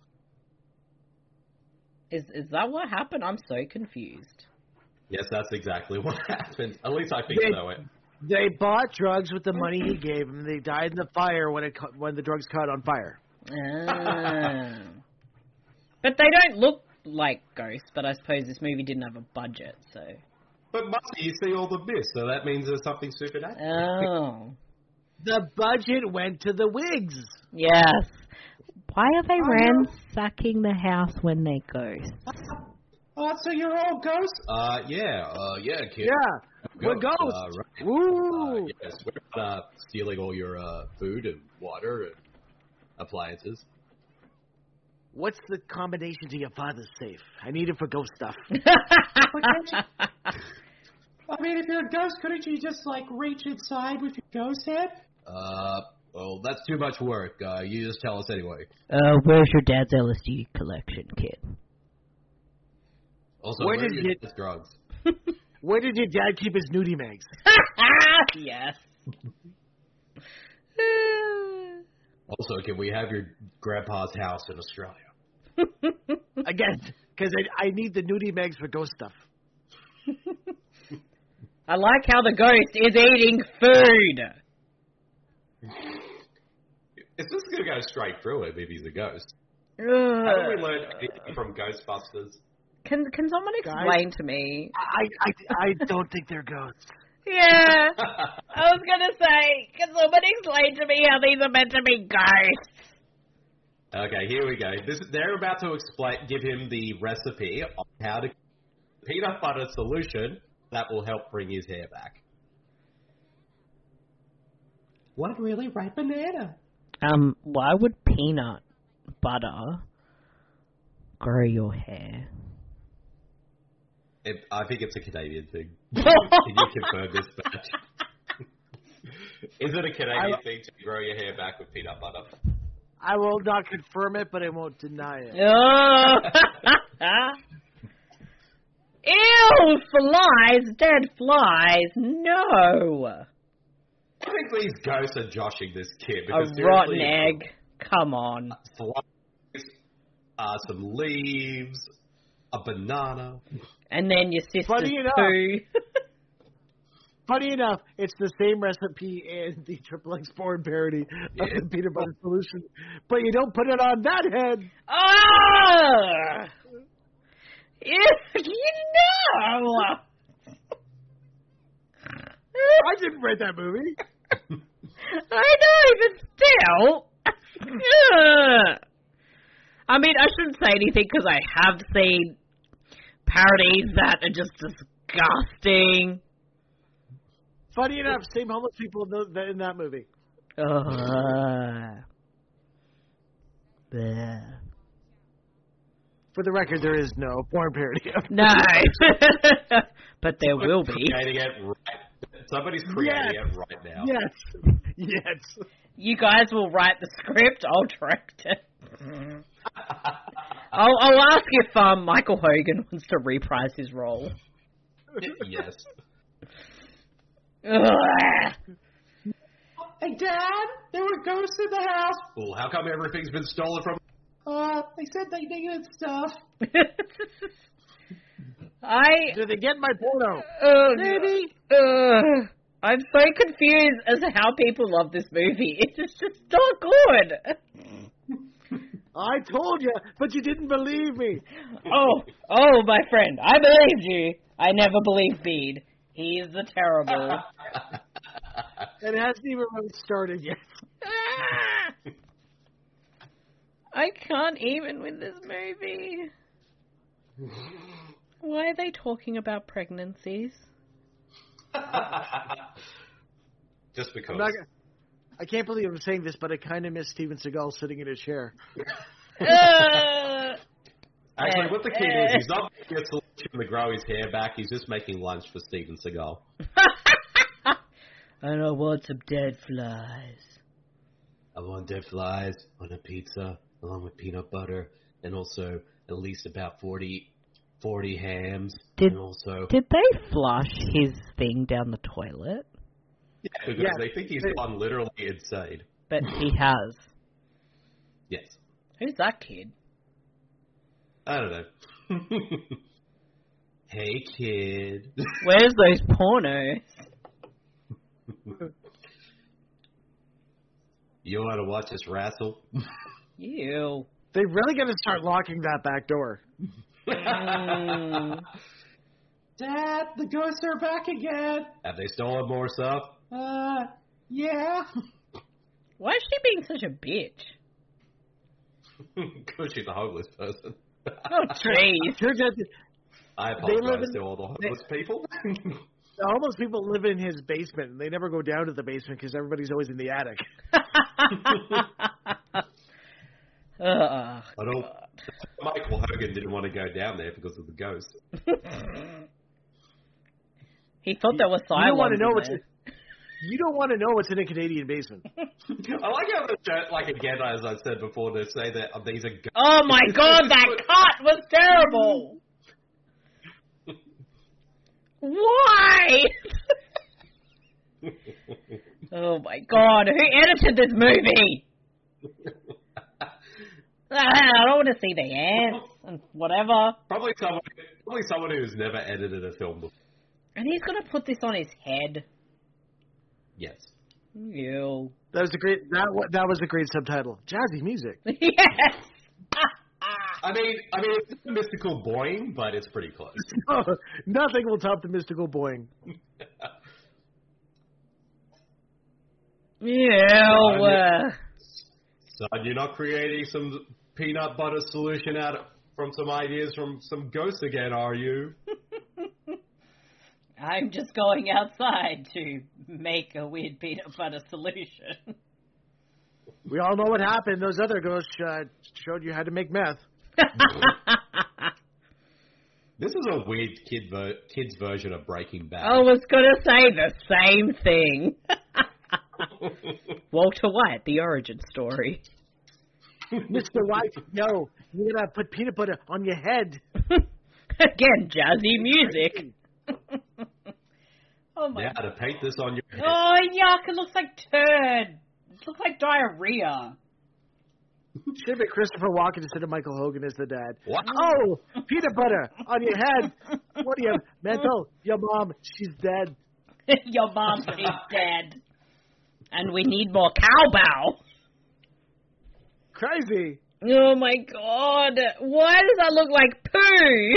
Is is that what happened? I'm so confused. Yes, that's exactly what happened. At least I think They- so. They bought drugs with the money he gave them. They died in the fire when it ca- when the drugs caught on fire. Ah. But they don't look like ghosts, but I suppose this movie didn't have a budget, so... But Musty, you see all the mist, so that means there's something supernatural. Oh. The budget went to the wigs. Yes. Why are they ransacking the house when they're ghosts? Oh, so you're all ghosts? Uh, yeah, uh, yeah, kid. Yeah, we're ghosts. Uh, right. Woo! Uh, yes, we're not uh, stealing all your uh, food and water and appliances. What's the combination to your father's safe? I need it for ghost stuff. I mean, if you're a ghost, couldn't you just, like, reach inside with your ghost head? Uh, well, that's too much work. Uh, you just tell us anyway. Uh, where's your dad's L S D collection, kid? Also, Where where did are your you- drugs? Where did your dad keep his nudie mags? Yes. Also, can we have your grandpa's house in Australia? Again, because I, I need the nudie mags for ghost stuff. I like how the ghost is eating food. It's just going to go straight through it if he's a ghost. Ugh. Haven't we learned anything from Ghostbusters? Can Can someone explain to me? I, I, I don't think they're ghosts. Yeah, I was gonna say, can someone explain to me how these are meant to be ghosts? Okay, here we go. This, they're about to explain, give him the recipe on how to peanut butter solution that will help bring his hair back. One really ripe banana. Um, why would peanut butter grow your hair? It, I think it's a Canadian thing. Can you confirm this, Batch? Is it a Canadian I, thing to grow your hair back with peanut butter? I will not confirm it, but I won't deny it. Oh. Ew, flies, dead flies, no. I think these ghosts are joshing this kid. A rotten egg, come on. Flies, uh, some leaves, a banana. And then your sister's Funny enough, poo. Funny enough, it's the same recipe in the Triple X Porn parody Yeah. of the peanut butter solution, but you don't put it on that head. Ah! You know! I didn't write that movie. I know, but still. I mean, I shouldn't say anything because I have seen parodies that are just disgusting. Funny enough, same homeless people in, the, in that movie. Uh, For the record, there is no porn parody. Of no, but there will be. Creating it right. Somebody's creating Yes. it right now. Yes. Yes. You guys will write the script. I'll direct it. I'll, I'll ask if um, Michael Hogan wants to reprise his role. Yes. Ugh. Hey, Dad, there were ghosts in the house. Well, how come everything's been stolen from? Uh, they said they needed stuff. I. Did they get my porno? Uh, Maybe. Uh, I'm so confused as to how people love this movie. It's just, just not good. I told you, but you didn't believe me. Oh, oh, my friend, I believed you. I never believed Bede. He's the terrible. It hasn't even really started yet. I can't even with this movie. Why are they talking about pregnancies? Just because. I'm not, I can't believe I'm saying this, but I kind of miss Steven Seagal sitting in a chair. uh, Actually, what the kid is, he's not making a solution to grow his hair back. He's just making lunch for Steven Seagal. And I want some dead flies. I want dead flies on a pizza, along with peanut butter, and also at least about forty, forty hams. Did, and also, did they flush his thing down the toilet? Yeah, because Yeah. they think he's gone literally insane. But he has. Yes. Who's that kid? I don't know. Hey, kid. Where's those pornos? You want to watch us wrestle? Ew. They really got to start locking that back door. Mm. Dad, the ghosts are back again. Have they stolen more stuff? Uh, yeah. Why is she being such a bitch? Because she's a homeless person. Oh, jeez. Turns out that I They live apologize in- to all the homeless people. the homeless people live in his basement, and they never go down to the basement because everybody's always in the attic. uh, I don't. Michael Hogan didn't want to go down there because of the ghost. He thought there was You don't want to Cylons know in what's there. in, you don't want to know what's in a Canadian basement. I like how the show, like again, as I said before, they say that uh, these are ghosts. Oh my god, that cut was terrible! Why? Oh my god, who edited this movie? I don't want to see the ants and whatever. Probably someone, probably someone who's never edited a film before. And he's gonna put this on his head. Yes. Ew. That was a great. That wa- that was a great subtitle. Jazzy music. Yes. I mean, I mean, it's a mystical boing, but it's pretty close. Oh, nothing will top the mystical boing. Ew. So you're not creating some peanut butter solution out of, from some ideas from some ghosts again, are you? I'm just going outside to make a weird peanut butter solution. We all know what happened. Those other ghosts uh, showed you how to make meth. This is a weird kid ver- kid's version of Breaking Bad. I was gonna say the same thing. Walter White, the origin story. Mister White, yo, you gotta put peanut butter on your head. Again, jazzy music. Oh my Yeah, to paint this on your head. Oh, yuck, it looks like turd. It looks like diarrhea. Should have been Christopher Walken instead of Michael Hogan as the dad. What? Oh, peanut butter on your head. What do you have? Mental? Your mom, she's dead. Your mom is dead. And we need more cowbell. Crazy. Oh my god. Why does that look like poo?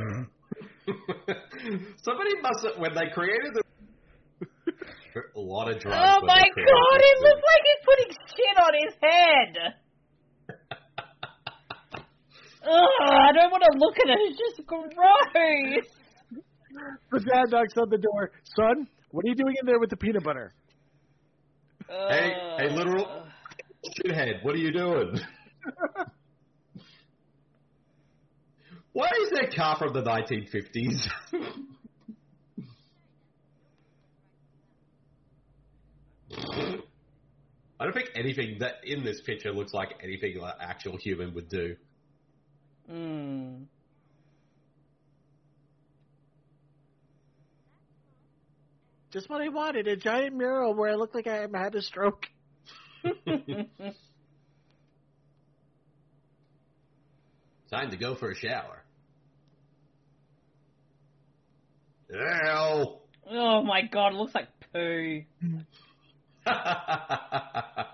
Somebody must have, when they created the a lot of drugs. Oh when my they created god, this it looks like he's putting shit on his head. Ugh, I don't want to look at it. It's just gross. The dad knocks on the door. Son, what are you doing in there with the peanut butter? Hey, hey, literal shithead, what are you doing? Why is that car from the nineteen fifties? I don't think anything that in this picture looks like anything an actual human would do. Hmm. Just what I wanted, a giant mural where I looked like I had a stroke. Time to go for a shower. Ow! Oh my god, it looks like poo. I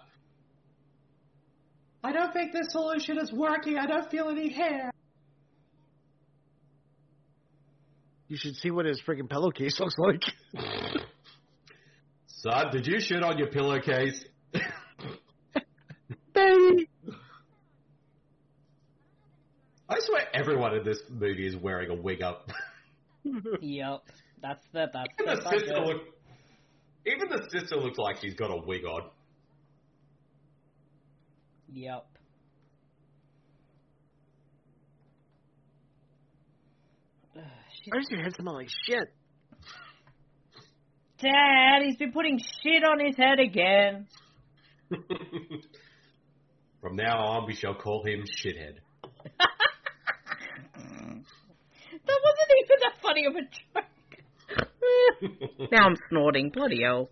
don't think this solution is working. I don't feel any hair. You should see what his freaking pillowcase looks like. Son, did you shit on your pillowcase? Baby! I swear everyone in this movie is wearing a wig up. Yep. That's the, that's Even the the, sister budget. look, even the sister looks like she's got a wig on. Yep. Ugh, she's- Why does your head smell like shit? Dad, he's been putting shit on his head again. From now on, we shall call him Shithead. That wasn't even that funny of a joke. Now I'm snorting. Bloody hell.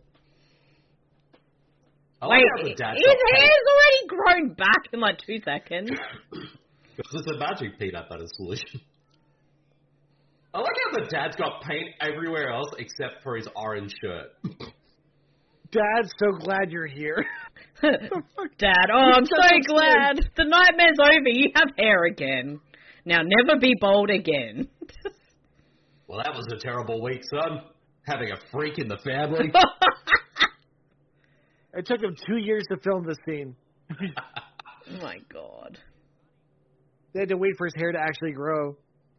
I Wait, like how the dad his hair's already grown back in like two seconds. Because it's a magic peanut butter solution. I like how the dad's got paint everywhere else except for his orange shirt. Dad, so glad you're here. Dad, oh, I'm so glad. The nightmare's over. You have hair again. Now never be bold again. Well, that was a terrible week, son. Having a freak in the family. It took him two years to film this scene. Oh my god. They had to wait for his hair to actually grow.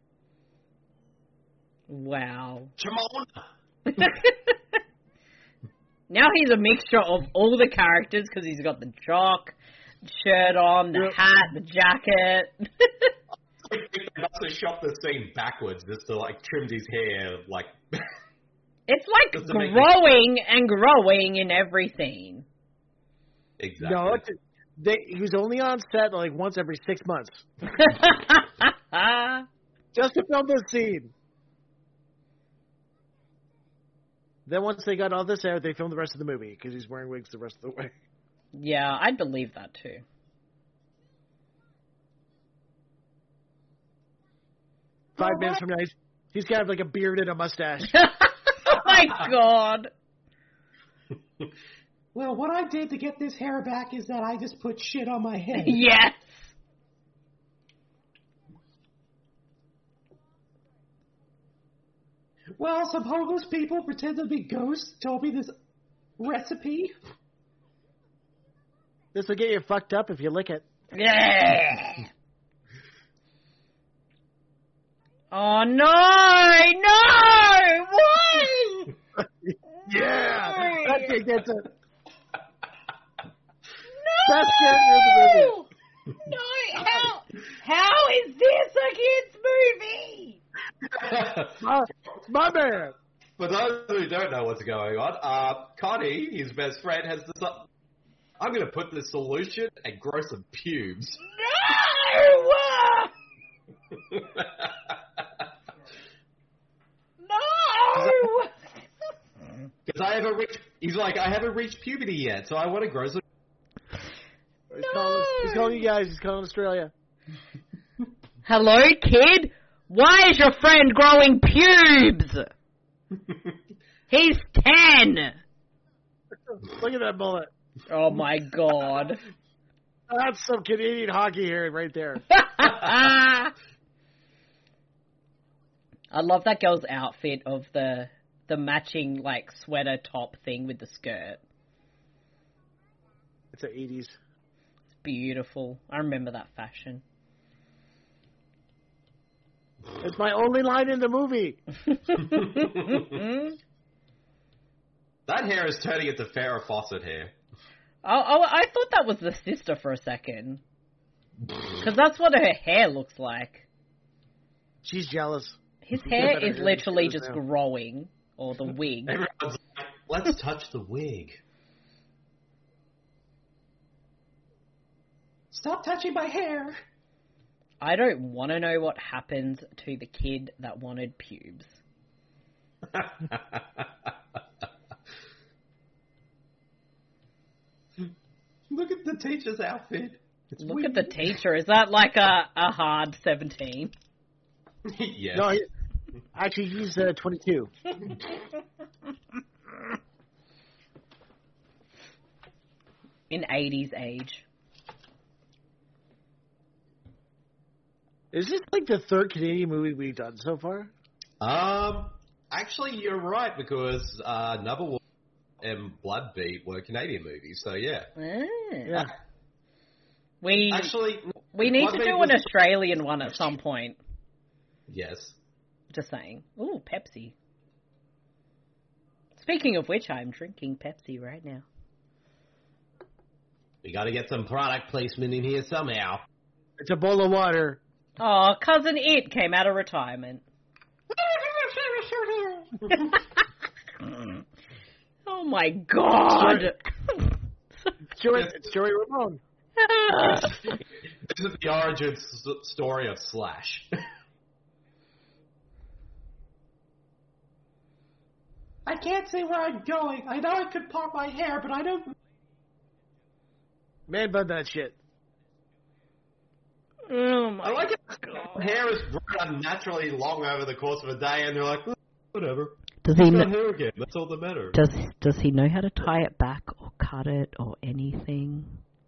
Wow. Shimon! Now he's a mixture of all the characters because he's got the jock, shirt on, the hat, the jacket. They must have shot the scene backwards just to like trimmed his hair like. It's like growing and growing in every scene. Exactly. No, it's, they, he was only on set like once every six months. Just to film this scene. Then once they got all this out, they filmed the rest of the movie because he's wearing wigs the rest of the way. Yeah, I'd believe that too. Five oh, minutes from now, he's, he's kind of like a beard and a mustache. Oh my god. Well, what I did to get this hair back is that I just put shit on my head. Yes. Well, some homeless people pretend to be ghosts told me this recipe. This will get you fucked up if you lick it. Yeah. Oh no! No! Why? Yeah! No. That kid gets it. No! Best character in the movie. No! How? How is this a kids' movie? my, my man. For those who don't know what's going on, uh, Connie, his best friend, has decided, I'm going to put this solution and grow some pubes. No! No! Because I haven't reached, he's like, I haven't reached puberty yet, so I want to grow some. He's, no. calling, he's calling you guys, he's calling Australia. Hello, kid? Why is your friend growing pubes? He's ten. Look at that bullet. Oh my god. That's some Canadian hockey hair right there. I love that girl's outfit of the the matching like sweater top thing with the skirt. It's the eighties. It's beautiful. I remember that fashion. It's my only line in the movie. That hair is turning into Farrah Fawcett hair. Oh, oh, I thought that was the sister for a second. Because that's what her hair looks like. She's jealous. His hair is literally just growing. Or the wig. Everyone's like, let's touch the wig. Stop touching my hair. I don't want to know what happens to the kid that wanted pubes. Look at the teacher's outfit. It's Look weird. at the teacher. Is that like a, a hard seventeen? Yes. No, he, actually, he's uh, twenty-two. In eighties age. Is this like the third Canadian movie we've done so far? Um, actually, you're right, because uh, Another War and Bloodbeat were Canadian movies, so yeah. Ah. Yeah. We Actually, we need to Bloodbeat do was- an Australian one at some point. Yes. Just saying. Ooh, Pepsi. Speaking of which, I'm drinking Pepsi right now. We gotta get some product placement in here somehow. It's a bowl of water. Oh, Cousin It came out of retirement. Oh my god! It's Joey, it's Joey Ramone. This is the origin s- story of Slash. I can't say where I'm going. I know I could part my hair, but I don't... Man bun that shit. Oh my I like it. Hair is grown unnaturally long over the course of a day, and they're like, "Eh, whatever. Does He's he got kn- hair again. That's all that matters. Does does he know how to tie it back or cut it or anything?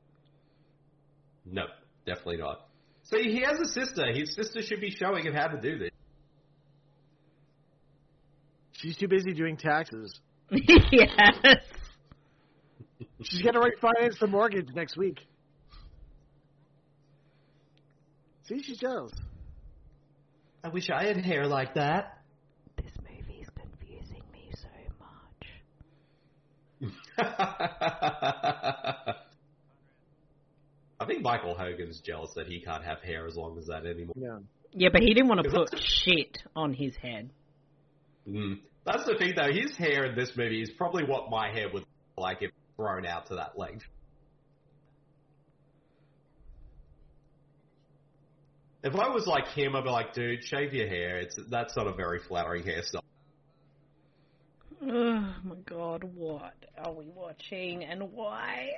No, definitely not. See, he has a sister. His sister should be showing him how to do this. She's too busy doing taxes. Yes. She's got to refinance the mortgage next week. See, she's jealous. I wish I had hair like that. This movie's confusing me so much. Michael Hogan's jealous that he can't have hair as long as that anymore. Yeah. Yeah, but he didn't want to put shit on his head. Mm. That's the thing, though. His hair in this movie is probably what my hair would look like if grown out to that length. If I was like him, I'd be like, dude, shave your hair. It's That's not a very flattering hairstyle. Oh my god, what are we watching and why?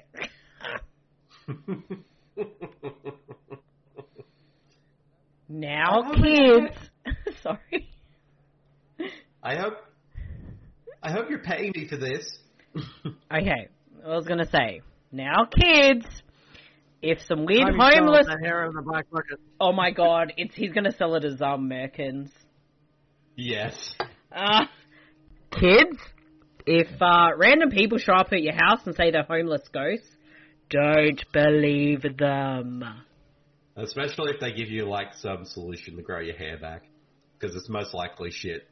Now, kids. Sorry. I hope. I hope you're paying me for this. Okay, I was gonna say, now, kids. If some weird Time homeless, that hair on the black market. Oh my god, it's he's gonna sell it as um Merkins. Yes. Uh, kids, if uh, random people show up at your house and say they're homeless ghosts, don't believe them. Especially if they give you, like, some solution to grow your hair back. Because it's most likely shit.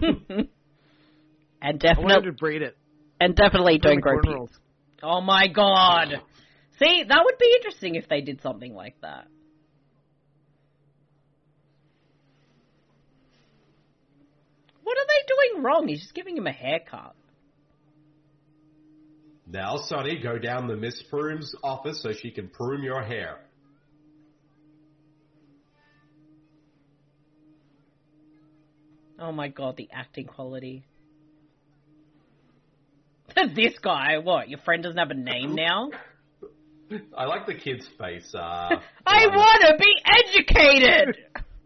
And definitely... I wanted to braid it. And definitely don't grow cornrows. pubes. Oh my god. See, that would be interesting if they did something like that. What are they doing wrong? He's just giving him a haircut. Now, Sonny, go down to Miss Prume's office so she can prune your hair. Oh my god, the acting quality. This guy, what, your friend doesn't have a name now? I like the kid's face. Uh, I um, want to be educated!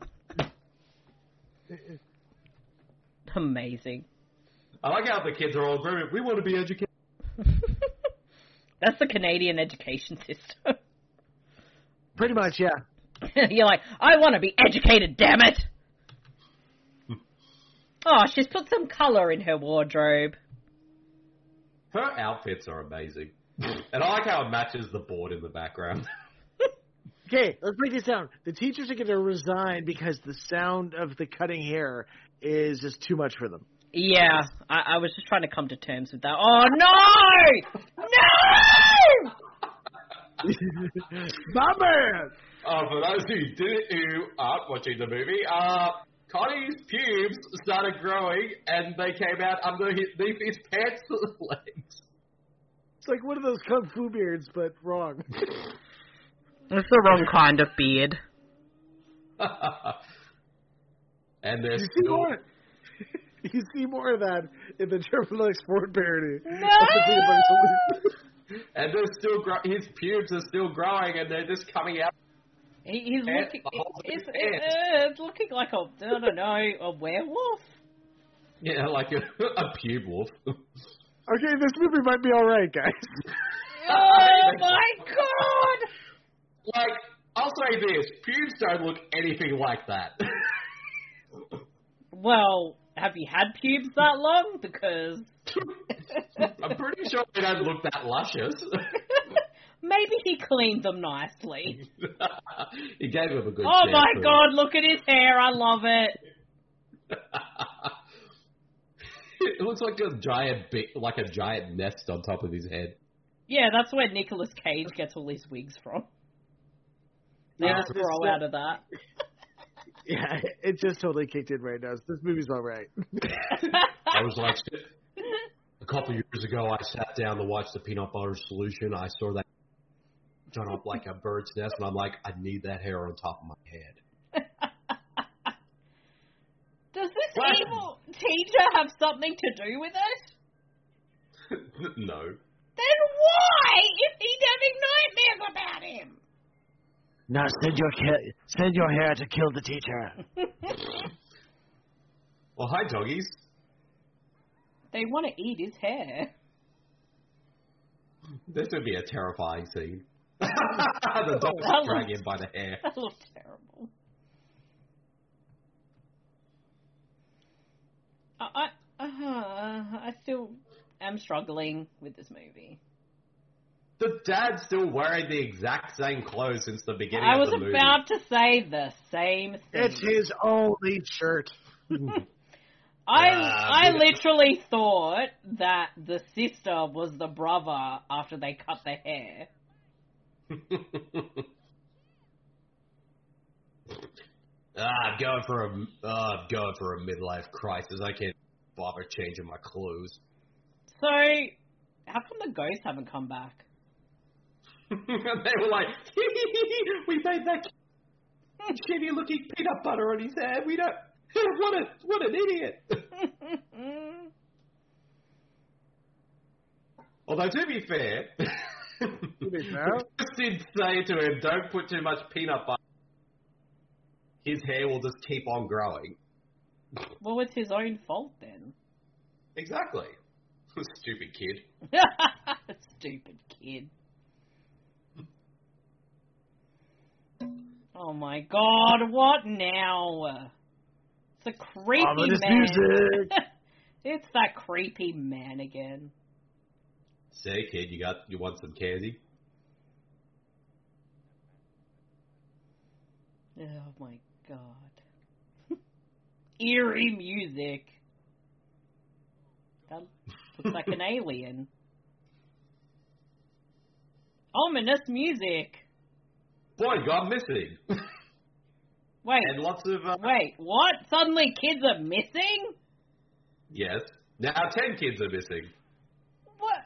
Amazing. I like how the kids are all very, we want to be educated. That's the Canadian education system. Pretty much, yeah. You're like, I want to be educated, damn it! Oh, she's put some colour in her wardrobe. Her outfits are amazing. And I like how it matches the board in the background. Okay, let's break this down. The teachers are going to resign because the sound of the cutting hair is just too much for them. Yeah, I, I was just trying to come to terms with that. Oh, no! No! Bummer! Uh, for those who didn't, who aren't watching the movie, uh, Connie's pubes started growing and they came out underneath his pants legs. It's like one of those kung fu beards, but wrong. It's the wrong kind of beard. And there's you see still... more. You see more of that in the Triple X Ford parody. No! And they're still gro- his pubes are still growing, and they're just coming out. He, he's looking. It's, it's, it's looking like a I don't know a werewolf. Yeah, like a, a pube wolf. Okay, this movie might be all right, guys. Oh my god! Like, I'll say this: pubes don't look anything like that. Well, have you had pubes that long? Because I'm pretty sure they don't look that luscious. Maybe he cleaned them nicely. He gave him a good. Oh my shampoo. god! Look at his hair. I love it. It looks like a giant, big, like a giant nest on top of his head. Yeah, that's where Nicolas Cage gets all his wigs from. They Yeah, just grow this- out of that. Yeah, it just totally kicked in right now. So this movie's all right. I was like, a couple of years ago, I sat down to watch the Peanut Butter Solution. I saw that done up like a bird's nest, and I'm like, I need that hair on top of my head. Does this What? evil teacher have something to do with it? No. Then why is he having nightmares about him? Now send your ki- send your hair to kill the teacher. Well, hi, doggies. They want to eat his hair. This would be a terrifying scene. The That dog looks- drag him by the hair. That looked terrible. I, I, uh, I still am struggling with this movie. The dad's still wearing the exact same clothes since the beginning I of was the movie. about to say the same thing. It's his only shirt. I Ah, I but- literally thought that the sister was the brother after they cut the hair. Ah, I'm going for a, uh, I'm going for a midlife crisis. I can't bother changing my clothes. So, how come the ghosts haven't come back? They were like, we made that shitty looking peanut butter on his head. We don't. What a what an idiot. Although to be fair, To be fair, Chris did say to him, "Don't put too much peanut butter. His hair will just keep on growing." Well, it's his own fault then. Exactly. Stupid kid. Stupid kid. Oh my god, what now? It's a creepy Ominous man. music. It's that creepy man again. Say, kid, you got you want some candy? Oh my god. Eerie music. That looks like an alien. Ominous music. Boy, gone missing. Wait. And lots of uh, Wait, what? Suddenly kids are missing? yes. Now ten kids are missing. What?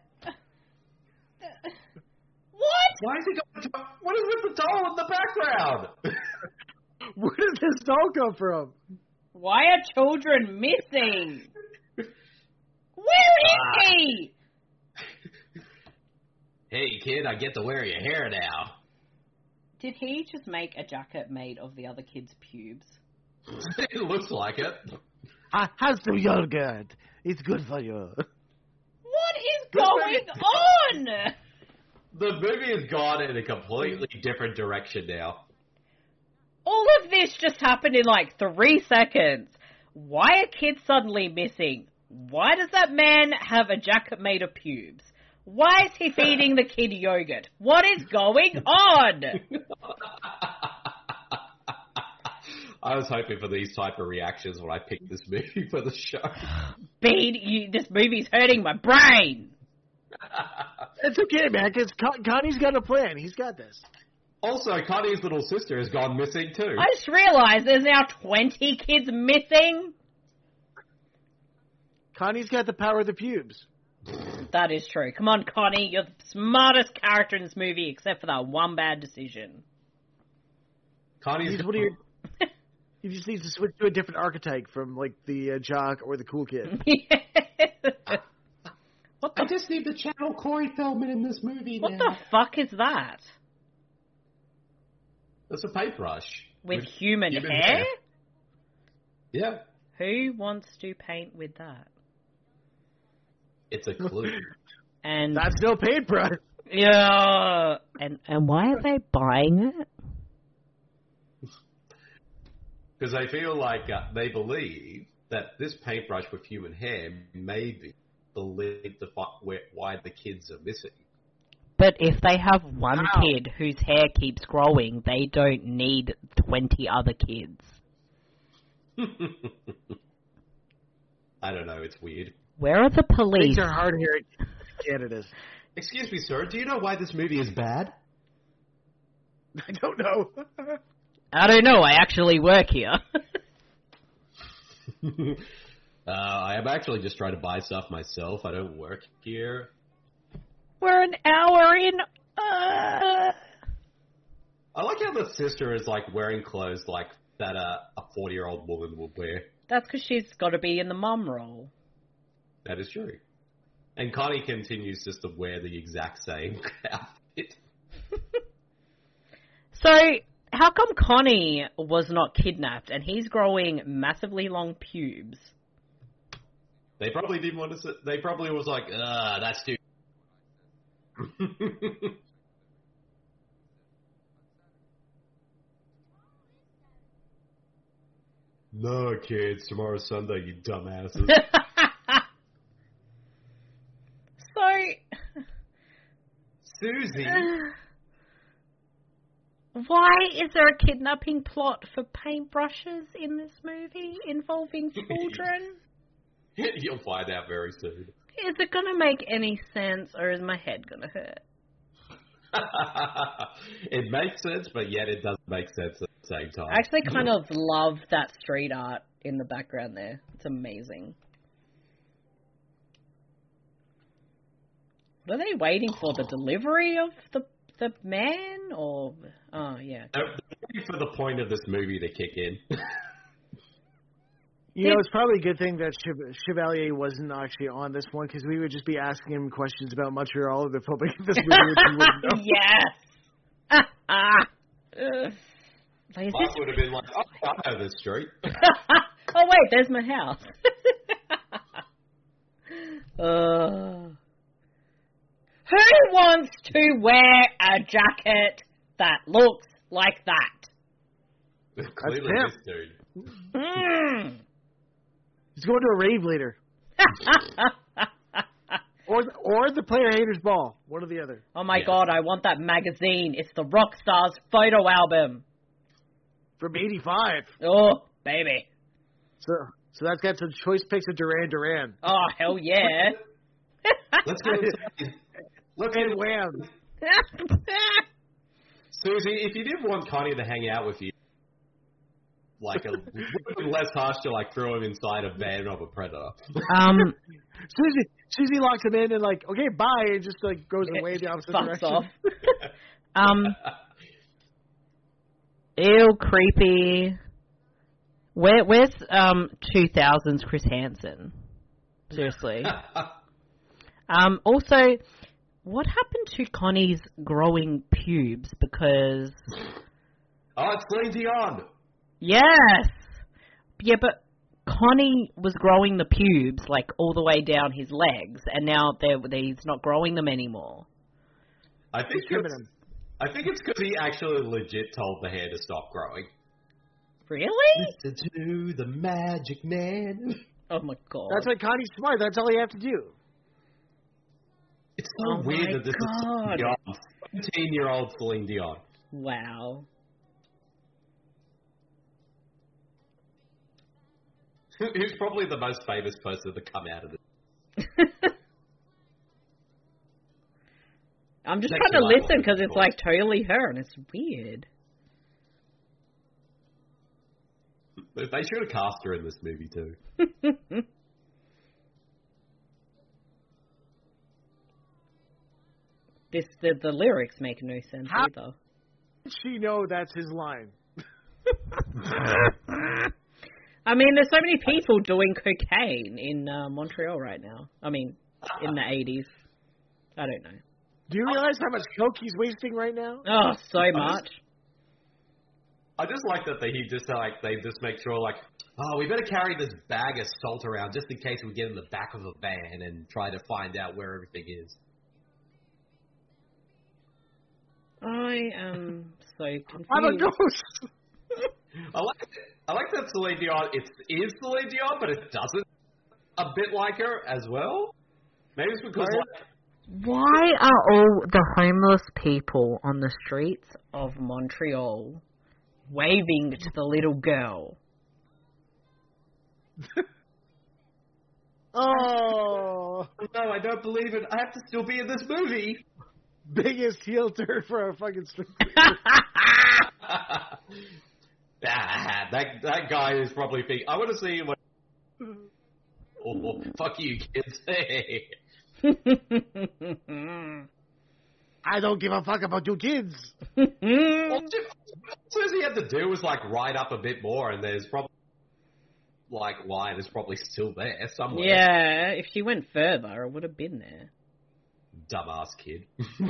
What? Why is he going? To, what is with the doll in the background? Where did this doll come from? Why are children missing? Where is Ah. he? Hey, kid, I get to wear your hair now. Did he just make a jacket made of the other kid's pubes? It looks like it. I have some yogurt. It's good for you. What is Good going on? The movie has gone in a completely different direction now. All of this just happened in like three seconds. Why are kids suddenly missing? Why does that man have a jacket made of pubes? Why is he feeding the kid yogurt? What is going on? I was hoping for these type of reactions when I picked this movie for the show. Bean, you, this movie's hurting my brain. It's okay, man, because Con- Connie's got a plan. He's got this. Also, Connie's little sister has gone missing too. I just realized there's now twenty kids missing. Connie's got the power of the pubes. That is true. Come on, Connie. You're the smartest character in this movie, except for that one bad decision. Connie's He's one of your... He just needs to switch to a different archetype from, like, the uh, jock or the cool kid. What I the, just need the Channel Corey Feldman in this movie what now. the fuck is that? That's a paintbrush. With, human, human hair? hair. Yeah, Who wants to paint with that? it's a clue. And That's no paintbrush. yeah, and and why are they buying it? Because they feel like uh, they believe that this paintbrush with human hair may be the link to fi- where, why the kids are missing. But if they have one Wow. kid whose hair keeps growing, they don't need twenty other kids. I don't know, it's weird. Where are the police? Things are hard here in Canada. Excuse me, sir, do you know why this movie is bad? I don't know. I don't know. I actually work here. uh, I am actually just trying to buy stuff myself. I don't work here. We're an hour in. Uh... I like how the sister is like wearing clothes like that uh, a forty-year-old woman would wear. That's because she's got to be in the mum role. That is true. And Connie continues just to wear the exact same outfit. So, how come Connie was not kidnapped and he's growing massively long pubes? They probably didn't want to. Sit, they probably was like, ah, that's too. No, kids, tomorrow's Sunday, you dumbasses. So, Susie. why is there a kidnapping plot for paintbrushes in this movie involving children? You'll find out very soon. Is it going to make any sense, or is my head going to hurt? It makes sense, but yet it doesn't make sense at the same time. I actually kind of love that street art in the background there. It's amazing. Were they waiting for the delivery of the the man, or oh yeah? They're waiting for the point of this movie to kick in. You know, it's probably a good thing that Chev- Chevalier wasn't actually on this one, because we would just be asking him questions about Montreal or the filming of this movie, which he wouldn't know. Yes. Ah. Like, Mark would have been like, "Oh, I know this street." Oh wait, there's my house. uh. Who wants to wear a jacket that looks like that? Clearly That's this dude. Mm. He's going to a rave later. or, the, or the Player Haters Ball. One or the other. Oh my Yeah. god, I want that magazine. It's the Rockstars photo album. From eighty-five. Oh, baby. So so that's got some choice picks of Duran Duran. Oh, hell yeah. Let's go. Let's And Wham. Susie, if you did want Connie to hang out with you, like a less harsh to like throw him inside a van of a predator. Um, Susie Susie locks him in and like, okay, bye, and just like goes away the opposite fucks direction. off. um, ew, creepy. Where, where's um two thousands Chris Hansen? Seriously. um. Also, what happened to Connie's growing pubes? Because Oh, it's Celine Dion. yes, yeah, but Connie was growing the pubes like all the way down his legs, and now they're, they he's not growing them anymore. I think it's, I think it's because he actually legit told the hair to stop growing. Really? Listen to the magic man. Oh my god. That's why Connie's smart. That's all you have to do. It's so Oh weird my that this God. is Celine Dion, seventeen-year-old Celine Dion. Wow. Who's probably the most famous person to come out of this. I'm just Next trying to one, listen because of it's course. like totally her and it's weird. They should have cast her in this movie too. This the, the lyrics make no sense How- either. Did she know that's his line? I mean, there's so many people doing cocaine in uh, Montreal right now. I mean, in the eighties. I don't know. Do you realize how much coke he's wasting right now? Oh, so much. I just like that they he just like they just make sure like, oh, we better carry this bag of salt around just in case we get in the back of a van and try to find out where everything is. I am so confused. I'm a ghost. I like I like that Celine Dion. It is Celine Dion, but it doesn't a bit like her as well. Maybe it's because like, Why are all the homeless people on the streets of Montreal waving to the little girl? Oh, no, I don't believe it. I have to still be in this movie. biggest heel turn for a fucking street. ah, that that guy is probably thinking, I want to see what. Oh, fuck you, kids. I don't give a fuck about you kids. All he had to do was like write up a bit more, and there's probably like line is probably still there somewhere. Yeah, if she went further, it would have been there. Dumbass kid.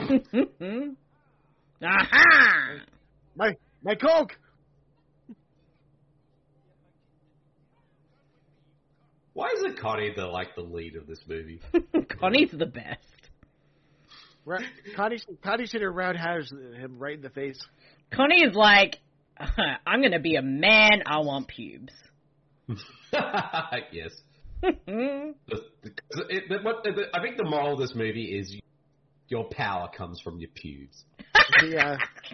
Aha! My my coke. Why is it Connie the like the lead of this movie? Connie's the best. Ra- Connie, Connie should have roundhouse him right in the face. Connie is like, I'm going to be a man, I want pubes. Yes. The- the- it- the- what- the- I think the moral of this movie is your power comes from your pubes. Yeah.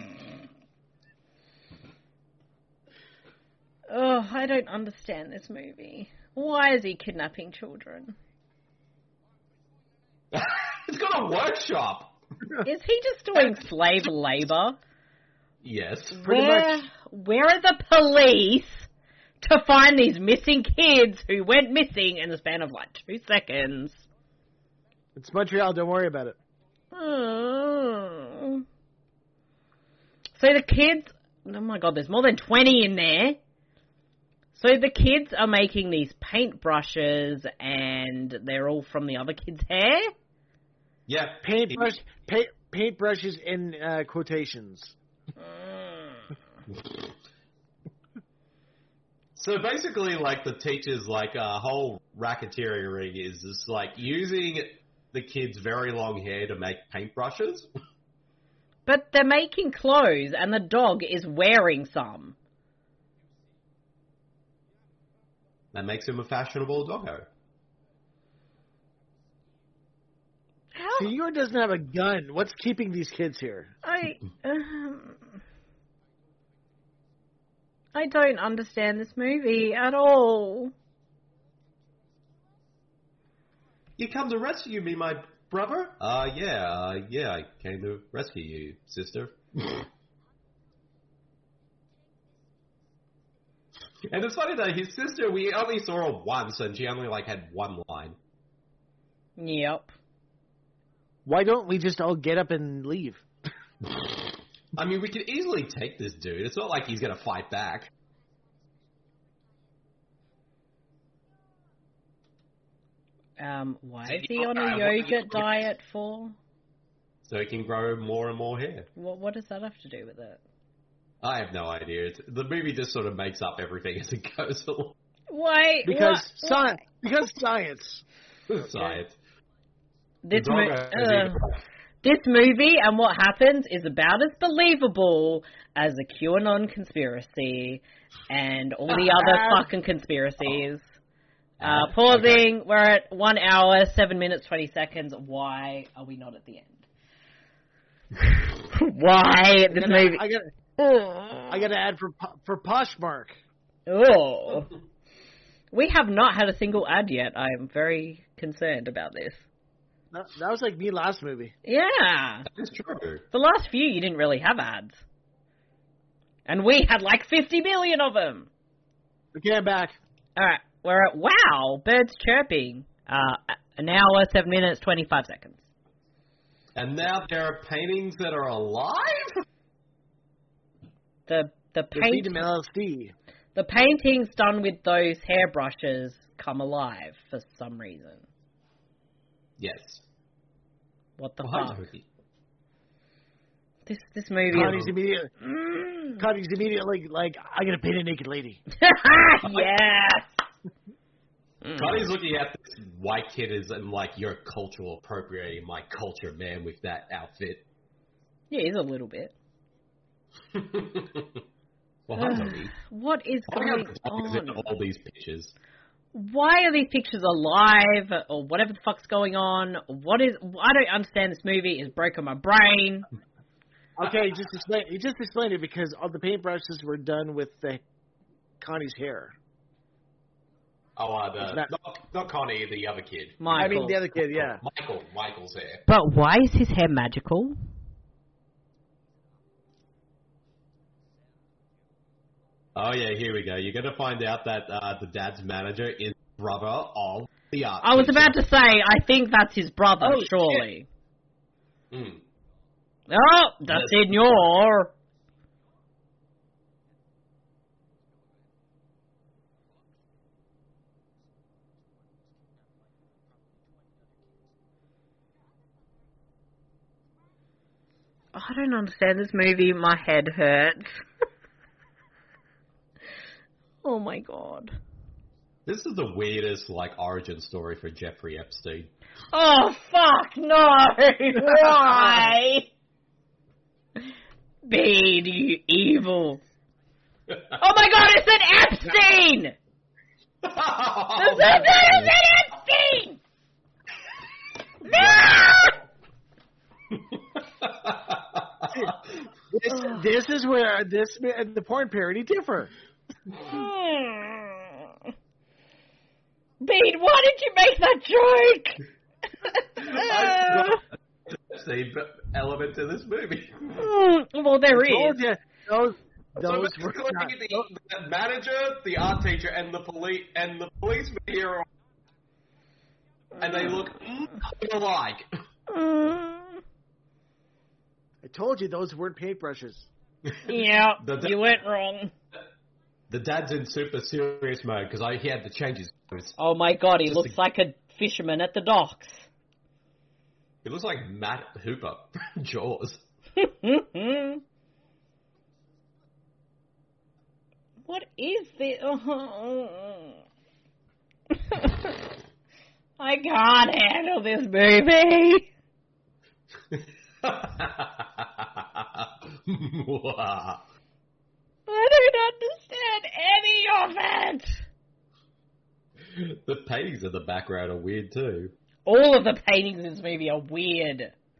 Oh, I don't understand this movie. Why is he kidnapping children? It's got a workshop. Is he just doing slave labor? Yes. Pretty where, much. Where are the police to find these missing kids who went missing in the span of like two seconds? It's Montreal. Don't worry about it. Oh. So the kids... Oh my god, there's more than twenty in there. So the kids are making these paintbrushes and they're all from the other kids' hair? Yeah. Paintbrush, paint, paintbrushes in uh, quotations. So basically, like, the teacher's, like, a whole racketeering ring is just, like, using the kids' very long hair to make paintbrushes. But they're making clothes and the dog is wearing some. That makes him a fashionable doggo. How? Senor doesn't have a gun. What's keeping these kids here? I... Um, I don't understand this movie at all. You come to rescue me, my brother? Uh, yeah, uh, yeah, I came to rescue you, sister. And it's funny that his sister, we only saw her once, and she only, like, had one line. Yep. Why don't we just all get up and leave? I mean, we could easily take this dude. It's not like he's gonna fight back. Um, why is he on a yogurt diet for? So he can grow more and more hair. What, what does that have to do with it? I have no idea. It's, the movie just sort of makes up everything as it goes along. Why? Because why, science. Because science. Science. This, The mo- dog has uh, eaten- this movie and what happens is about as believable as a QAnon conspiracy and all the other fucking conspiracies. Uh, pausing. Okay. We're at one hour, seven minutes, twenty seconds. Why are we not at the end? Why this movie? I got. I got to add for for Poshmark. Oh, we have not had a single ad yet. I am very concerned about this. That, that was like me last movie. Yeah, that's true. The last few you didn't really have ads, and we had like fifty million of them. Okay, I'm back. All right. We're at, wow, birds chirping. Uh, an hour, seven minutes, twenty-five seconds. And now there are paintings that are alive? The the paint, L S D. The paintings done with those hairbrushes come alive for some reason. Yes. What the well, fuck? This this movie Connie's is... immediately, mm. Connie's immediately like, I'm going to paint a naked lady. Yes! Mm. Connie's looking at this white kid as and like, you're cultural appropriating my culture, man, with that outfit. Yeah, he's a little bit. Well, uh, what is going on? All these pictures. Why are these pictures alive, or whatever the fuck's going on? What is? I don't understand this movie. It's broken my brain. Okay, just explain. You just explained it because all the paintbrushes were done with the Connie's hair. Oh, uh, the, not, not, not Connie, the other kid. Michael. I mean, the other kid, yeah. Michael, Michael's hair. But why is his hair magical? Oh, yeah, here we go. You're going to find out that uh, the dad's manager is brother of the art I was teacher. about to say, I think that's his brother, oh, surely. Mm. Oh, the senor. I don't understand this movie. My head hurts. Oh my god. This is the weirdest, like, origin story for Jeffrey Epstein. Oh, fuck, no! Why? Bane, you evil. Oh my god, it said Epstein! Oh, the subtitle said Epstein! No! this, this is where this and the porn parody differ. Bane, why did you make that joke? scene element to this movie. Mm, well, there I told is. you, those those so were not, the, the manager, the art teacher, and the police and the policeman here are, and they look nothing alike. Mm. I told you those weren't paintbrushes. Yeah, The da- you went wrong. The dad's in super serious mode because he had to change his clothes. Oh my god, he Just looks a- like a fisherman at the docks. He looks like Matt Hooper, Jaws. What is this? I can't handle this movie. I don't understand any of it. The paintings in the background are weird too. All of the paintings in this movie are weird.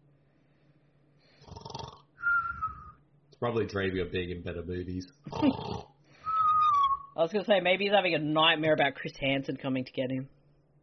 It's probably dreaming of being in better movies. I was going to say, maybe he's having a nightmare about Chris Hansen coming to get him.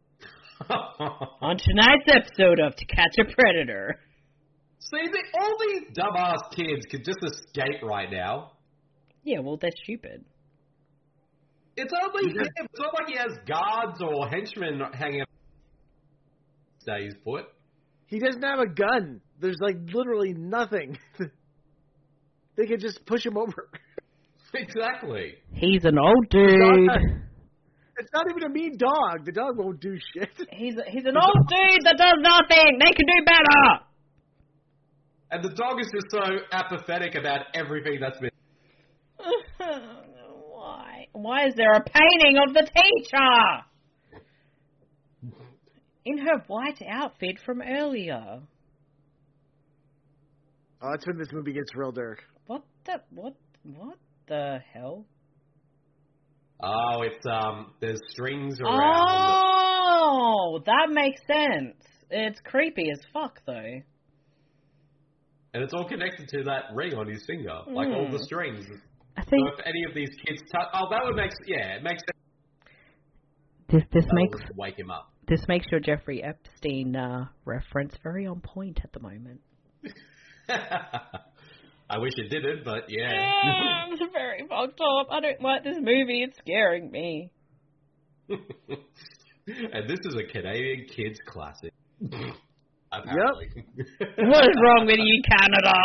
On tonight's episode of To Catch a Predator. See, the, all these dumbass kids could just escape right now. Yeah, well, they're stupid. It's only him. It's not like he has guards or henchmen hanging out. Stays put. He doesn't have a gun. There's like literally nothing. They could just push him over. Exactly. He's an old dude. It's not, it's not even a mean dog. The dog won't do shit. He's a, he's an old dude that does nothing. They can do better. And the dog is just so apathetic about everything that's been. Why? Why is there a painting of the teacher? In her white outfit from earlier. Oh, that's when this movie gets real dark. What the, what, what the hell? Oh, it's, um, there's strings around. Oh, that makes sense. It's creepy as fuck, though. And it's all connected to that ring on his finger. Like all the strings. I think So if any of these kids touch, oh, that would make, yeah, it makes sense. this this That makes would wake him up. this makes your Jeffrey Epstein uh, reference very on point at the moment. I wish it didn't, but yeah. Yeah, it's very fucked up. I don't like this movie. It's scaring me. And this is a Canadian kids classic. Apparently. What is wrong with you, Canada?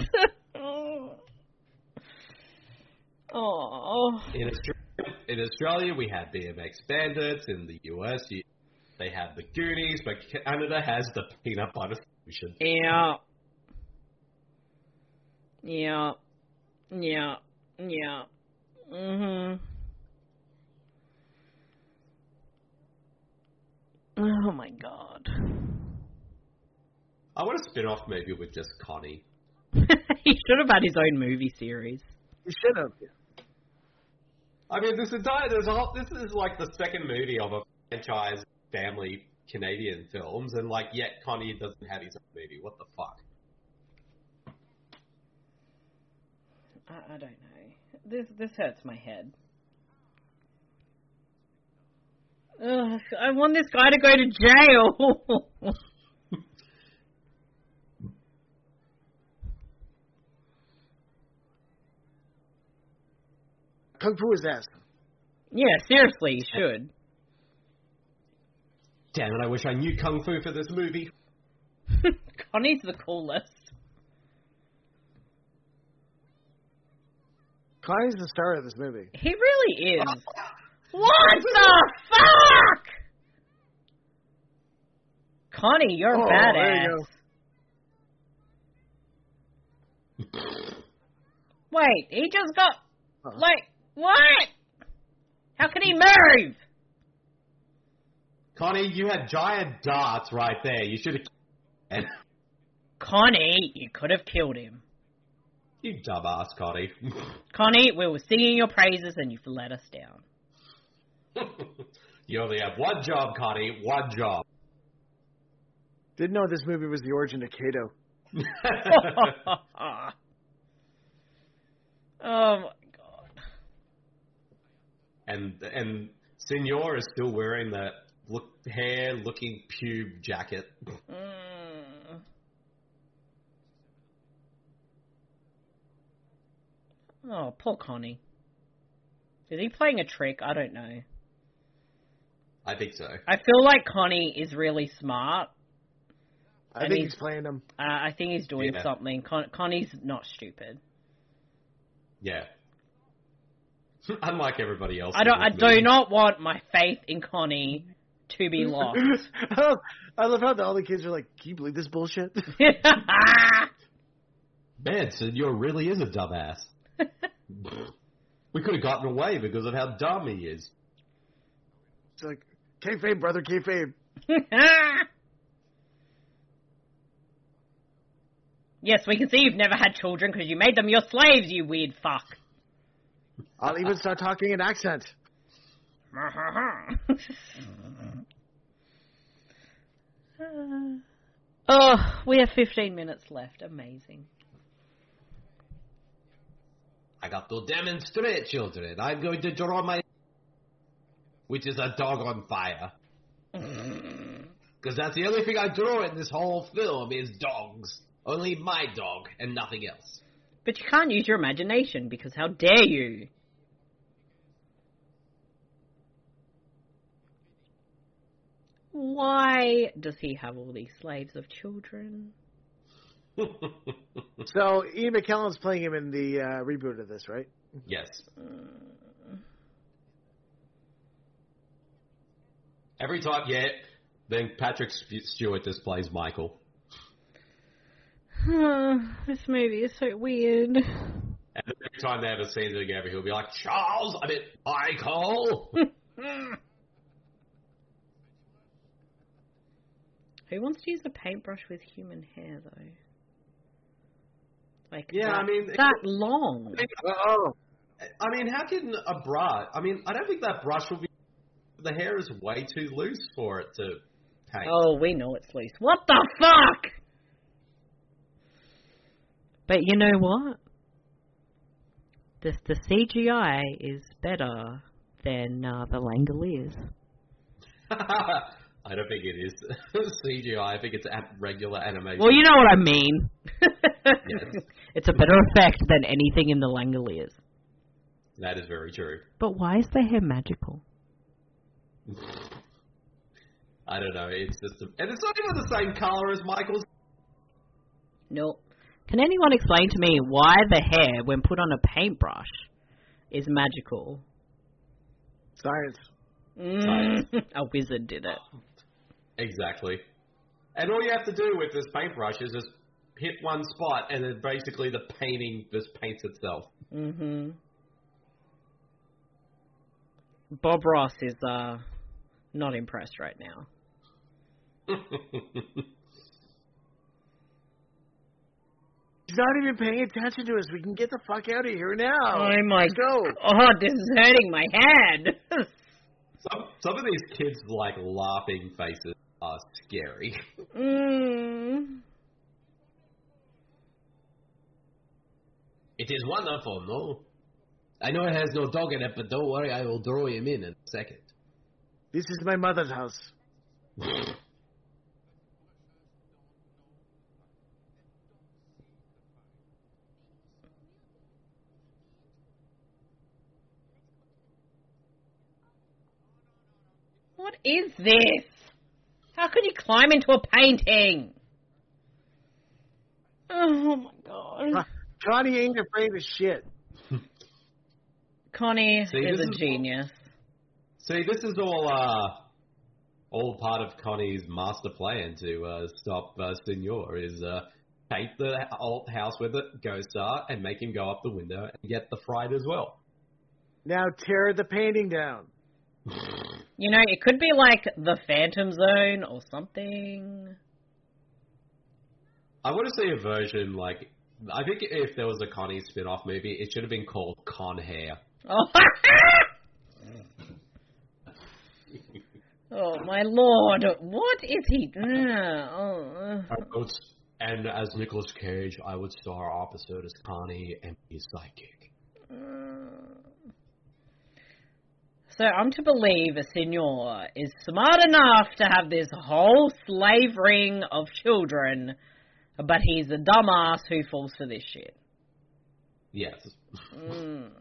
Oh. In Australia, in Australia, we had B M X Bandits. In the U S, you, they had the Goonies, but Canada has the Peanut Butter Solution. Yeah. Yeah. Yeah. Yeah. Mhm. Oh my god. I want a spin-off movie with just Connie. He should have had his own movie series. He should have. I mean, this entire there's a whole, this is like the second movie of a franchise family Canadian films, and like yet Connie doesn't have his own movie. What the fuck? I, I don't know. This this hurts my head. Ugh, I want this guy to go to jail. Kung Fu his ass. Yeah, seriously, you should. Damn it! I wish I knew Kung Fu for this movie. Connie's the coolest. Connie's the star of this movie. He really is. What the fuck? Connie, you're Oh, a there you badass. Wait, he just got... Uh-huh. Like, what? How can he move? Connie, you had giant darts right there. You should have. Connie, you could have killed him. You dumbass, Connie. Connie, we were singing your praises and you've let us down. You only have one job, Connie. One job. Didn't know this movie was the origin of Kato. Oh my god. And and Senor is still wearing that look hair looking pube jacket. Mm. Oh, poor Connie. Is he playing a trick? I don't know. I think so. I feel like Connie is really smart. I think he's, he's playing him. Uh, I think he's doing yeah. something. Con- Connie's not stupid. Yeah. Unlike everybody else. I don't. I do not want my faith in Connie to be lost. I love how all the kids are like, "Can you believe this bullshit?" Man, Senor really is a dumbass. We could have gotten away because of how dumb he is. It's like, kayfabe, brother, kayfabe. Yes, we can see you've never had children because you made them your slaves, you weird fuck. I'll even start talking in accent. Oh, we have fifteen minutes left. Amazing. I got to demonstrate, children. I'm going to draw my... which is a dog on fire. Because that's the only thing I draw in this whole film is dogs. Only my dog and nothing else. But you can't use your imagination because how dare you? Why does he have all these slaves of children? So, Ian McKellen's playing him in the uh, reboot of this, right? Yes. Uh... Every time, yeah. Then Patrick Stewart just plays Michael. This movie is so weird. And every time they have a scene together, he'll be like, Charles, I mean, Michael. Who wants to use a paintbrush with human hair, though? Like, yeah, that, I mean... that it, long. Oh. I mean, how can a brush... I mean, I don't think that brush will be... The hair is way too loose for it to paint. Oh, we know it's loose. What the fuck? But you know what? The, the C G I is better than uh, the Langoliers. I don't think it is C G I. I think it's regular animation. Well, you know what I mean. Yes. It's a better effect than anything in the Langoliers. That is very true. But why is the hair magical? I don't know. It's just, a, and it's not even the same color as Michael's. Nope. Can anyone explain to me why the hair, when put on a paintbrush, is magical? Science. Mm, Science. A wizard did it. Exactly. And all you have to do with this paintbrush is just hit one spot, and then basically the painting just paints itself. Mm-hmm. Bob Ross is uh, not impressed right now. He's not even paying attention to us. We can get the fuck out of here now. Oh my Let's go. God, this is hurting my head. some, some of these kids' like laughing faces are scary. Mm. It is wonderful, no? I know it has no dog in it, but don't worry, I will draw him in in a second. This is my mother's house. What is this? How could you climb into a painting? Oh my God. Uh, Connie ain't afraid of shit. Connie See, is a is genius. All, see, this is all uh, all part of Connie's master plan to uh, stop uh, Senor, is uh, paint the old house with a ghost art and make him go up the window and get the fright as well. Now tear the painting down. You know, it could be like the Phantom Zone or something. I want to see a version like... I think if there was a Connie spin-off movie, it should have been called Con Hair. Oh, oh my lord! What is he? Uh, oh. And as Nicolas Cage, I would star opposite as Connie and his sidekick. So I'm to believe a Senor is smart enough to have this whole slave ring of children, but he's a dumbass who falls for this shit. Yes. Mm.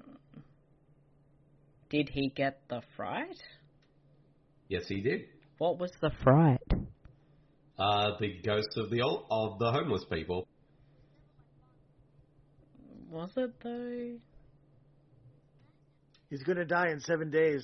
Did he get the fright? Yes, he did. What was the fright? Uh, the ghosts of the old, of the homeless people. Was it though? He's gonna die in seven days.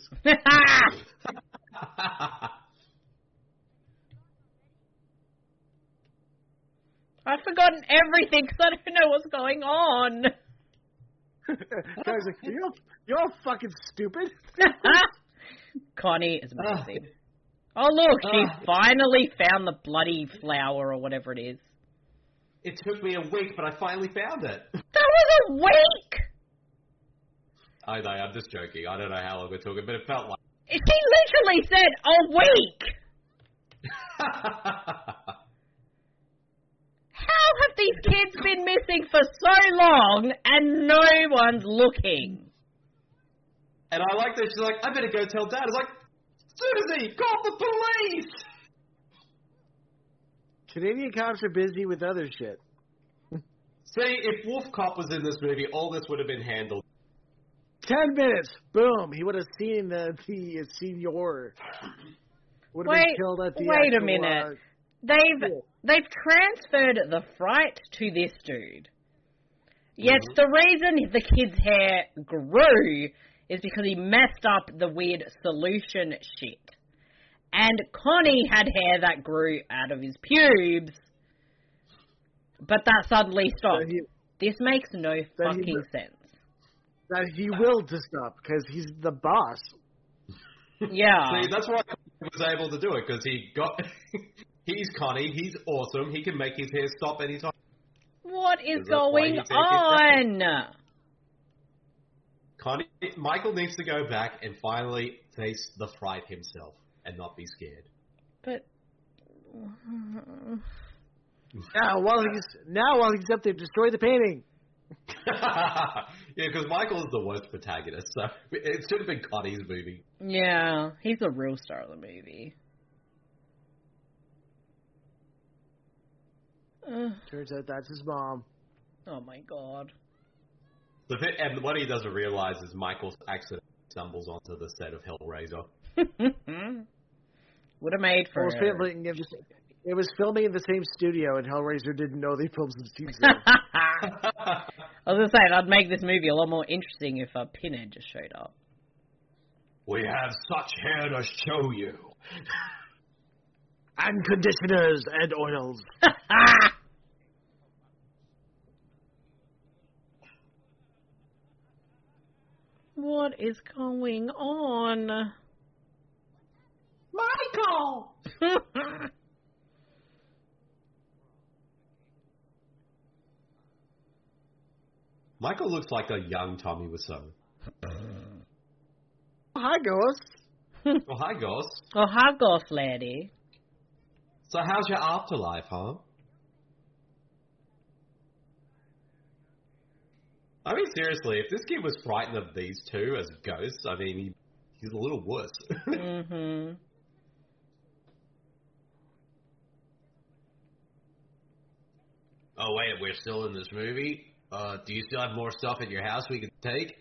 I've forgotten everything because I don't know what's going on. Guys, like, you're, you're fucking stupid. Connie is amazing. Oh, look, she finally found the bloody flower or whatever it is. It took me a week, but I finally found it. That was a week! I know, I'm just joking. I don't know how long it took it, but it felt like... She literally said a week! How have these kids been missing for so long and no one's looking? And I like that she's like, I better go tell Dad. It's like, Susie, call the police! Canadian cops are busy with other shit. See, if Wolf Cop was in this movie, all this would have been handled. Ten minutes, boom. He would have seen the the senior. Would have wait, been killed at the wait actual, a minute. Uh, they've yeah. they've transferred the fright to this dude. Yet mm-hmm. the reason the kid's hair grew is because he messed up the weird solution shit. And Connie had hair that grew out of his pubes, but that suddenly stopped. He, this makes no fucking he, sense. That he willed to stop because he's the boss. Yeah. See, that's why he was able to do it, because he got... he's Connie, he's awesome, he can make his hair stop anytime. What is going on? Connie, Michael needs to go back and finally face the fright himself and not be scared. But... now, while he's now while he's up there, destroy the painting. Yeah, because Michael is the worst protagonist, so it should have been Connie's movie. Yeah, he's the real star of the movie. Uh, Turns out that's his mom. Oh my god. The th- and what he doesn't realize is Michael accidentally stumbles onto the set of Hellraiser. Would have made for it. Was filming, it, was, it was filming in the same studio, and Hellraiser didn't know they filmed some scenes there. I was going to say, that'd make this movie a lot more interesting if a Pinhead just showed up. We have such hair to show you. And conditioners and oils. What is going on? Michael! Michael looks like a young Tommy Wiseau. Hi, Ghost. Oh, hi, Ghost. Oh, hi, Ghost lady. So how's your afterlife, huh? I mean, seriously, if this kid was frightened of these two as ghosts, I mean, he, he's a little worse. Mm-hmm. Oh, wait, we're still in this movie? Uh, do you still have more stuff at your house we can take?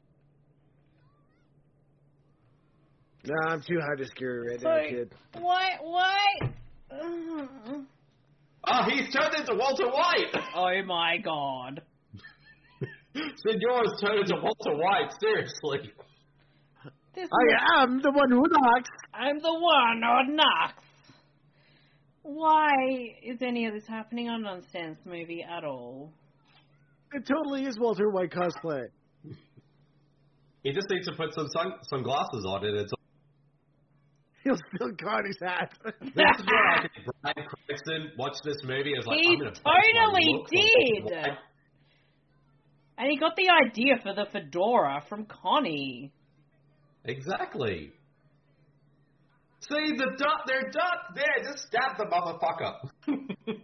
No, I'm too high to scary right Sorry. now, kid. Why? Why? Uh. Oh, he's turned into Walter White! Oh my god. Senor's turned into Walter White, seriously. This I am the one who knocks. I'm the one who knocks. Why is any of this happening? I don't understand this movie at all. It totally is Walter White cosplay. He just needs to put some sun- sunglasses on and it's... He'll steal Connie's hat. This is where I think Bryan Cranston watched this movie and was like, He I'm gonna totally look did! like... And he got the idea for the fedora from Connie. Exactly. See, the duck, they're duck. There, just stab the motherfucker.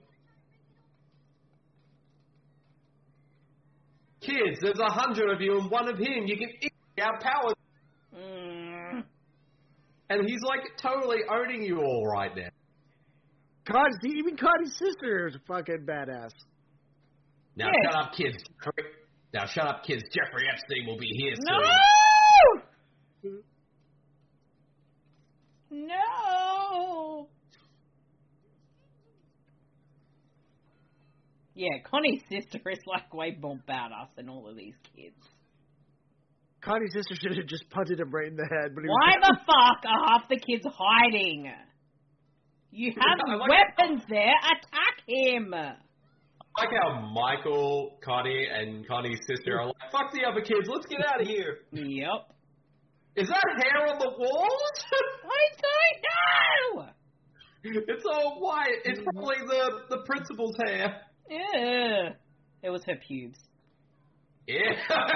Kids, there's a hundred of you and one of him. You can outpower. Mm. And he's like totally owning you all right now. Connie, even Connie's sister is a fucking badass. Now Yeah. shut up, kids. Now shut up, kids. Jeffrey Epstein will be here soon. No! No! Yeah, Connie's sister is like way more badass than all of these kids. Connie's sister should have just punted him right in the head. But he Why was... the fuck are half the kids hiding? You have I like weapons how... there. Attack him. I like how Michael, Connie, and Connie's sister are like, fuck the other kids, let's get out of here. Yep. Is that hair on the walls? I don't know. It's all white. It's probably the, the principal's hair. Yeah. It was her pubes. Yeah.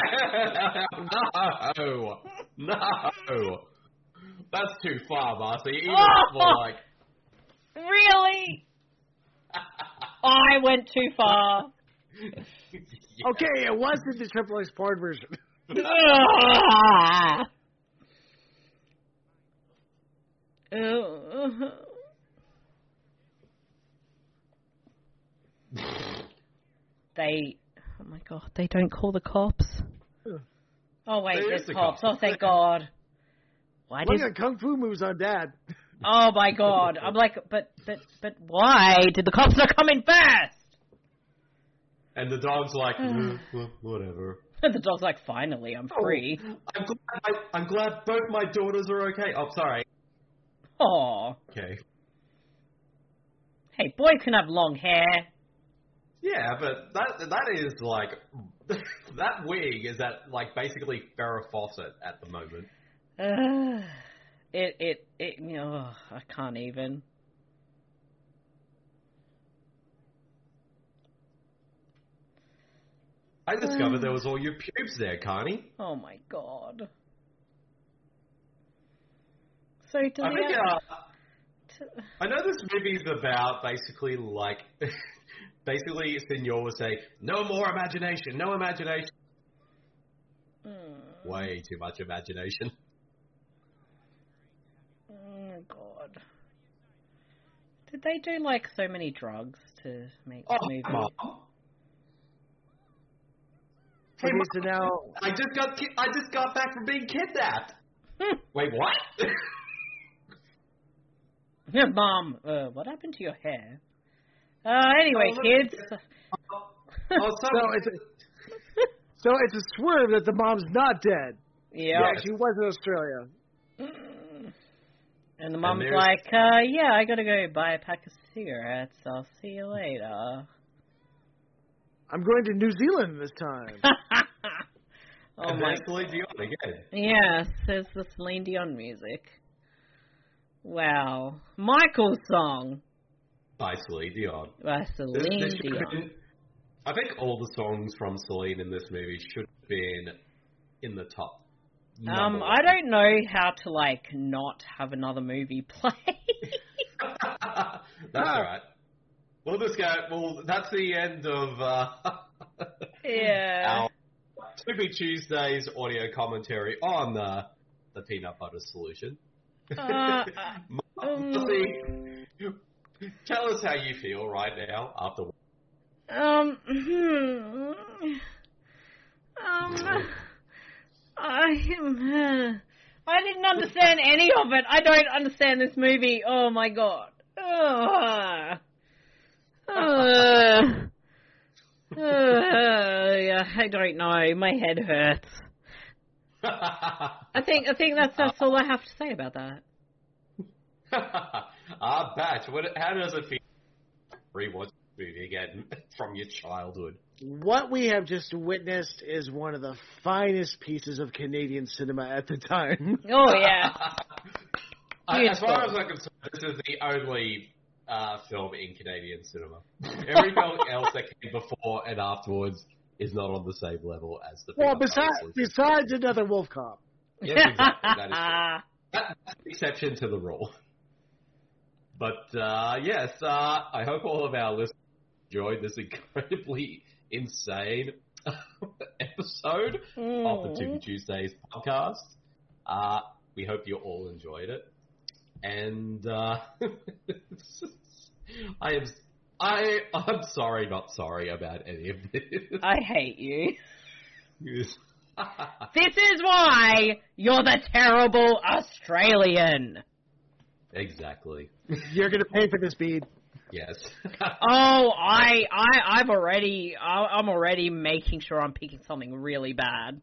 No. No. That's too far, Marcy. Even Oh! more like... Really? I went too far. Yeah. Okay, it wasn't the Triple X porn version. They, oh my god, they don't call the cops. Oh wait, There there's is the cops. cops. Oh thank God. Why Look did? at Kung Fu moves on Dad. Oh my God, I'm like, but but but why did the cops not come in first? And the dog's like, "Mm, well, whatever. The dog's like, finally, I'm free. Oh, I'm glad, I, I'm glad both my daughters are okay. Oh, sorry. Oh, Okay. hey, boys can have long hair. Yeah, but that that is like that wig is at like basically Farrah Fawcett at the moment. Uh, it it it. You know, I can't even. I discovered there was all your pubes there, Connie. Oh my God. So do I they think have- uh, I know this movie's about basically like basically Senor would say, no more imagination, no imagination. Mm. Way too much imagination. Oh God. Did they do like so many drugs to make Oh, the movie? Mom. Hey, Okay, so Mom, now I just got ki- I just got back from being kidnapped. Wait, what? Yeah, Mom, uh, what happened to your hair? Uh, anyway, Oh, look- kids. oh, so sorry. it's a, so it's a swerve that the mom's not dead. Yeah. Yeah, she was in Australia. And the mom's there's- like, uh, yeah, I gotta go buy a pack of cigarettes. I'll see you later. I'm going to New Zealand this time. Oh and my there's Celine Dion again. Yes, there's the Celine Dion music. Wow. Michael's song By Celine Dion. by This- Celine this should have Dion. been- I think all the songs from Celine in this movie should have been in the top. Um, number I don't know how to, like, not have another movie play. That's all right. We'll just go. Well, that's the end of uh, Yeah. our Toby Tuesdays audio commentary on uh, the peanut butter solution. Uh, um, Marcy, tell us how you feel right now after. Um, hmm. Um, I, uh, I didn't understand any of it. I don't understand this movie. Oh my God. Uh, uh, uh, yeah, I don't know. My head hurts. I think I think that's that's all I have to say about that. Ah, Batch, what? How does it feel? Rewatch the movie again from your childhood. What we have just witnessed is one of the finest pieces of Canadian cinema at the time. Oh yeah. I- As far as I'm concerned, this is the only uh, film in Canadian cinema. Every film else that came before and afterwards is not on the same level as the. Well, Peanut Butter besides Solution. besides another Wolf Cop. Yes, exactly. That is true. That's the exception to the rule. But uh, yes, uh, I hope all of our listeners enjoyed this incredibly insane episode Mm. of the Tubi Tuesdays podcast. Uh, we hope you all enjoyed it, and uh, I am I I'm sorry, not sorry about any of this. I hate you. This is why you're the terrible Australian. Exactly. You're gonna pay for this, Bede. Yes. oh, I, I, I've already, I'm already making sure I'm picking something really bad.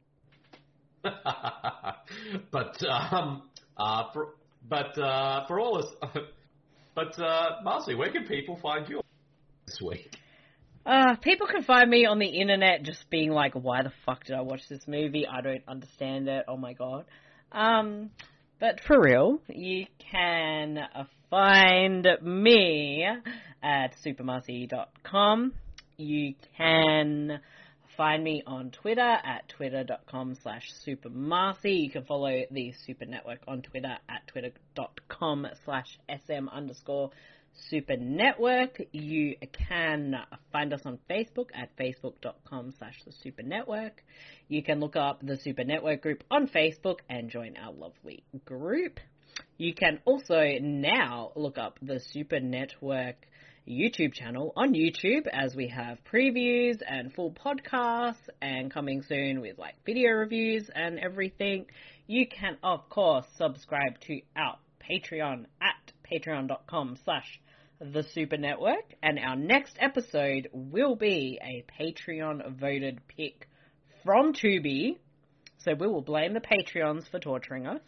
but um, uh, for but uh, for all this, but uh, Marcy, where can people find you this week? Uh, people can find me on the internet just being like, why the fuck did I watch this movie? I don't understand it. Oh my god. Um, but for real, you can find me at super marcy dot com. You can find me on Twitter at twitter.com slash supermarcy. You can follow the Super Network on Twitter at twitter.com slash sm underscore Super Network. You can find us on Facebook at facebook.com slash the Super Network. You can look up the Super Network group on Facebook and join our lovely group. You can also now look up the Super Network YouTube channel on YouTube, as we have previews and full podcasts and coming soon with like video reviews and everything. You can of course subscribe to our Patreon at patreon.com slash the Super Network, and our next episode will be a Patreon voted pick from Tubi, so we will blame the Patreons for torturing us.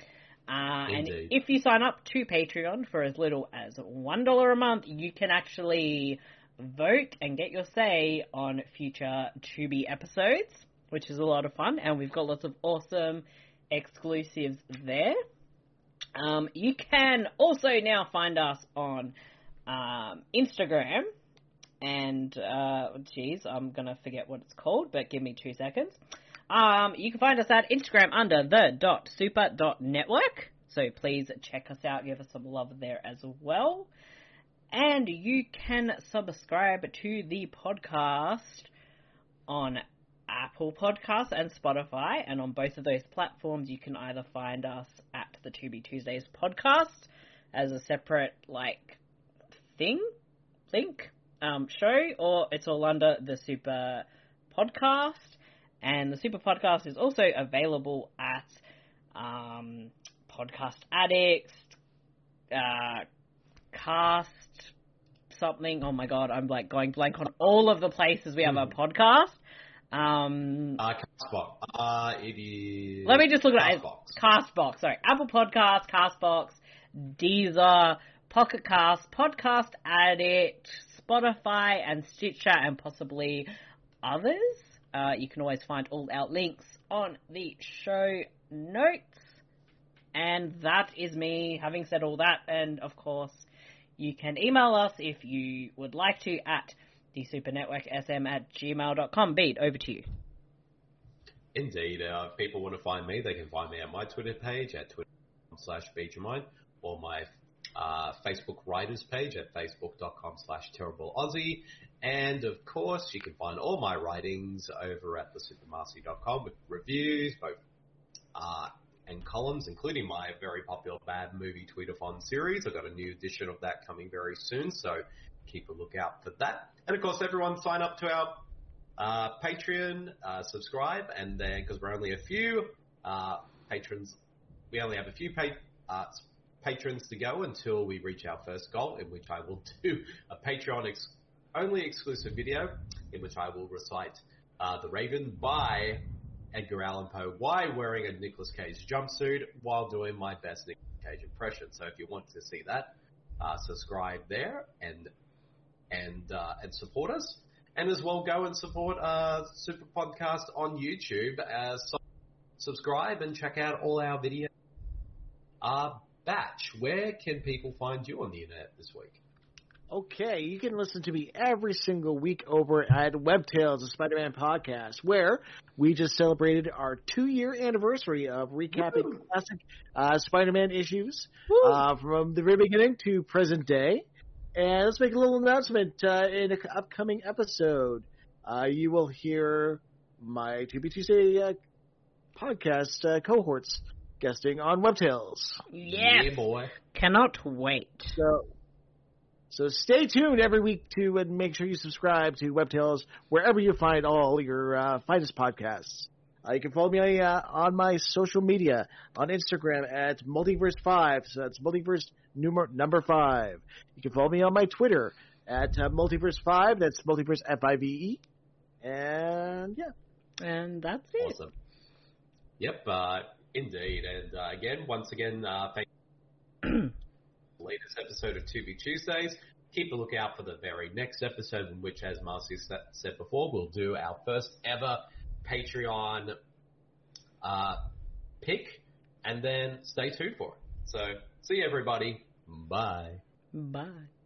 Uh, and if you sign up to Patreon for as little as one dollar a month, you can actually vote and get your say on future Tubi episodes, which is a lot of fun, and we've got lots of awesome exclusives there. Um, you can also now find us on um, Instagram, and, uh, geez, I'm going to forget what it's called, but give me two seconds. Um, you can find us at Instagram under the dot super dot network, so please check us out, give us some love there as well. And you can subscribe to the podcast on Apple Podcasts and Spotify, and on both of those platforms you can either find us at the To Be Tuesdays podcast as a separate, like, thing, link, um, show, or it's all under the Super Podcast. And the Super Podcast is also available at um, Podcast Addict, uh, Cast something. Oh my god, I'm like going blank on all of the places we have our podcast. Um, uh, Castbox. Uh, it is. Let me just look at it. Castbox. Castbox. Sorry, Apple Podcasts, Castbox, Deezer, Pocket Cast, Podcast Addict, Spotify, and Stitcher, and possibly others. Uh, you can always find all our links on the show notes. And that is me having said all that. And, of course, you can email us if you would like to at the supernetworksm at gmail dot com. Bede, over to you. Indeed. Uh, if people want to find me, they can find me at my Twitter page at twitter.com slash beejamine, or my uh, Facebook writers page at facebook.com slash terribleaussie. And, of course, you can find all my writings over at the super marcy dot com with reviews, both uh, and columns, including my very popular Bad Movie Tweetathon series. I've got a new edition of that coming very soon, so keep a lookout for that. And, of course, everyone sign up to our uh, Patreon, uh, subscribe, and then, because we're only a few uh, patrons, we only have a few pa- uh, patrons to go until we reach our first goal, in which I will do a Patreon ex- only exclusive video in which I will recite uh, The Raven by Edgar Allan Poe while wearing a Nicolas Cage jumpsuit while doing my best Nicolas Cage impression. So if you want to see that, uh, subscribe there and and uh, and support us. And as well, go and support uh, Super Podcast on YouTube. Uh, so subscribe and check out all our videos. Uh, Batch, where can people find you on the internet this week? Okay, you can listen to me every single week over at WebTales, a Spider-Man podcast, where we just celebrated our two-year anniversary of recapping Woo. classic uh, Spider-Man issues uh, from the very beginning to present day. And let's make a little announcement uh, in an upcoming episode. Uh, you will hear my To Be Tuesday uh, podcast uh, cohorts guesting on WebTales. Yes. Yeah, boy. Cannot wait. So... So stay tuned every week to and make sure you subscribe to WebTales wherever you find all your uh, finest podcasts. Uh, you can follow me uh, on my social media on Instagram at Multiverse five. So that's Multiverse number number five. You can follow me on my Twitter at uh, Multiverse five. That's Multiverse F I V E. And yeah, and that's it. Awesome. Yep, uh, indeed. And uh, again, once again, uh, thank you. Latest episode of To Be Tuesdays. Keep a lookout for the very next episode, in which, as Marcy said before, we'll do our first ever Patreon uh, pick, and then stay tuned for it. So, see you, everybody. Bye. Bye.